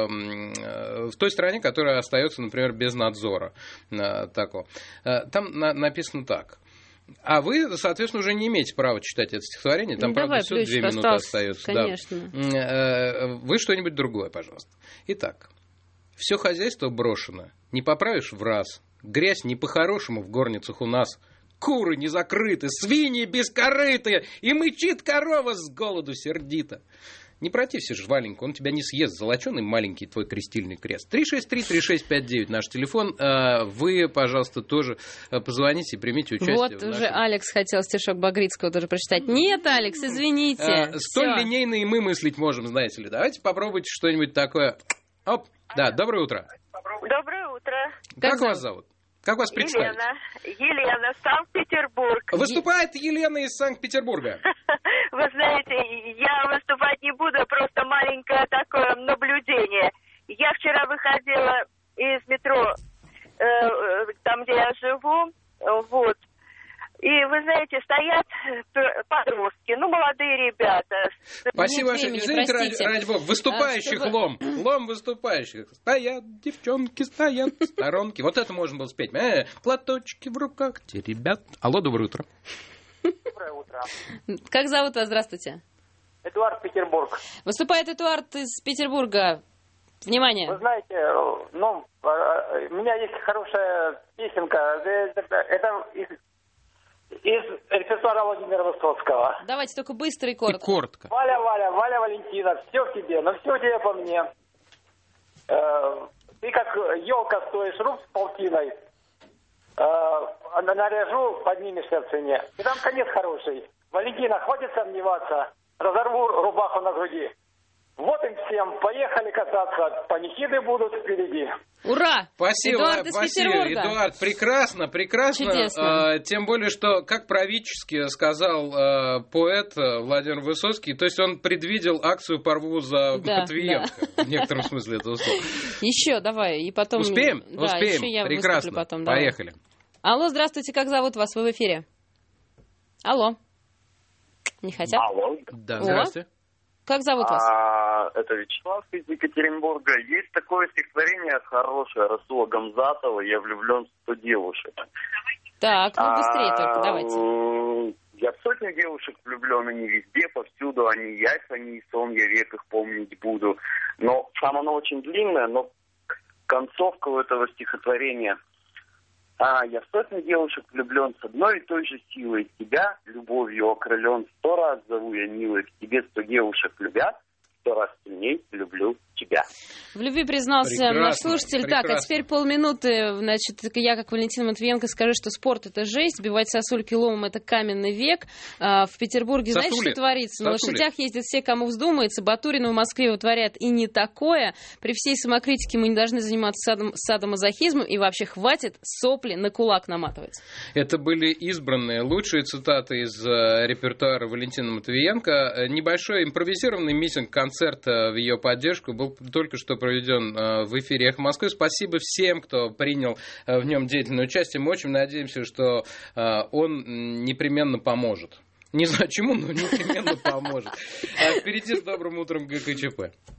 Speaker 2: в той стране, которая остается, например, без надзора. Такого. Там написано так. А вы, соответственно, уже не имеете права читать это стихотворение. Там, ну, правда, всего две минуты остается.
Speaker 1: Конечно.
Speaker 2: Да. Вы что-нибудь другое, пожалуйста. Итак. Все хозяйство брошено. Не поправишь в раз. Грязь не по-хорошему в горницах у нас. Куры не закрыты, свиньи бескорытые, и мычит корова с голоду сердито. Не протився, жваленько, он тебя не съест, золоченый маленький твой крестильный крест. три шесть три три шесть пять девять наш телефон. Вы, пожалуйста, тоже позвоните и примите участие.
Speaker 1: Вот
Speaker 2: в
Speaker 1: уже
Speaker 2: нашем...
Speaker 1: Алекс хотел стишок Багрицкого тоже прочитать. Нет, Алекс, извините.
Speaker 2: А, столь
Speaker 1: Всё.
Speaker 2: линейно и мы мыслить можем, знаете ли. Давайте попробуйте что-нибудь такое. Оп, да, доброе утро.
Speaker 15: Доброе утро.
Speaker 2: Как,
Speaker 1: Как
Speaker 2: вас зовут? Как вас представить?
Speaker 15: Елена. Елена, Санкт-Петербург.
Speaker 2: Выступает Елена из Санкт-Петербурга.
Speaker 15: Вы знаете, я выступать не буду, просто маленькое такое наблюдение. Я вчера выходила из метро, э, там, где я живу, вот. И, вы знаете, стоят подростки, ну, молодые ребята.
Speaker 2: Спасибо
Speaker 1: Нет
Speaker 2: большое.
Speaker 1: времени,
Speaker 2: Извините, ради,
Speaker 1: простите.
Speaker 2: ради бога. Выступающих
Speaker 1: А, чтобы-
Speaker 2: лом. Лом выступающих. Стоят девчонки, стоят в сторонке. Вот это можно было спеть. Э, платочки в руках. Те ребят. Алло, доброе утро.
Speaker 15: Доброе утро.
Speaker 1: Как зовут вас? Здравствуйте.
Speaker 14: Эдуард, Петербург.
Speaker 1: Выступает Эдуард из Петербурга. Внимание.
Speaker 14: Вы знаете, ну, у меня есть хорошая песенка. Это из, из репертуара Владимира Высоцкого.
Speaker 1: Давайте только быстро и коротко.
Speaker 2: И коротко.
Speaker 14: Валя, Валя, Валя Валентина, все в тебе, но все в тебе по мне. Ты как елка стоишь, рук с полтиной. Наряжу, поднимешься в цене. И там конец хороший. Валентина, хватит сомневаться. Разорву рубаху на груди. Вот им всем. Поехали кататься. Панихиды будут впереди.
Speaker 1: Ура!
Speaker 2: Спасибо,
Speaker 1: Эдуард из
Speaker 2: спасибо.
Speaker 1: Петербурга.
Speaker 2: Эдуард, прекрасно, прекрасно.
Speaker 1: Чудесно.
Speaker 2: А, тем более, что, как правительски сказал а, поэт Владимир Высоцкий, то есть он предвидел акцию «Порву за
Speaker 1: да,
Speaker 2: Матвиенко».
Speaker 1: Да.
Speaker 2: В некотором смысле этого слова.
Speaker 1: Еще, давай. И потом...
Speaker 2: Успеем?
Speaker 1: Да,
Speaker 2: Успеем.
Speaker 1: еще я
Speaker 2: Прекрасно.
Speaker 1: Потом,
Speaker 2: Поехали.
Speaker 1: Алло, здравствуйте, как зовут вас? Вы в эфире. Алло. Не хотят?
Speaker 16: Алло.
Speaker 2: Да, здравствуйте.
Speaker 1: Как зовут вас?
Speaker 16: А, это Вячеслав из Екатеринбурга. Есть такое стихотворение хорошее Расула Гамзатова «Я влюблен в сто девушек».
Speaker 1: Так, ну быстрее
Speaker 16: а,
Speaker 1: только, давайте.
Speaker 16: Я в сотню девушек влюблен, они везде, повсюду. Они явь, они и сон, я век их помнить буду. Но там оно очень длинное, но концовка у этого стихотворения. А, я в сотню девушек влюблен с одной и той же силой. Тебя любовью окрылен. Сто раз зову я, милый, к тебе сто девушек любят. Сто раз сильней люблю тебя.
Speaker 1: В любви признался
Speaker 2: Прекрасно,
Speaker 1: наш слушатель.
Speaker 2: прекрасно.
Speaker 1: Так, а теперь полминуты. Значит, я, как Валентина Матвиенко, скажу, что спорт — это жесть, сбивать сосульки ломом — это каменный век. А, в Петербурге,
Speaker 2: Сосули.
Speaker 1: знаете, что творится? На
Speaker 2: Сосули.
Speaker 1: лошадях ездят все, кому вздумается. Батурина в Москве вытворяет и не такое. При всей самокритике мы не должны заниматься садом, садомазохизмом. И вообще хватит сопли на кулак наматывать.
Speaker 2: Это были избранные лучшие цитаты из э, репертуара Валентины Матвиенко. Э, небольшой импровизированный митинг-концерт э, в ее поддержку был только что проведен э, в эфире «Эхо Москвы». Спасибо всем, кто принял э, в нем деятельное участие. Мы очень надеемся, что э, он непременно поможет. Не знаю чему, но непременно поможет. А впереди с добрым утром ГКЧП.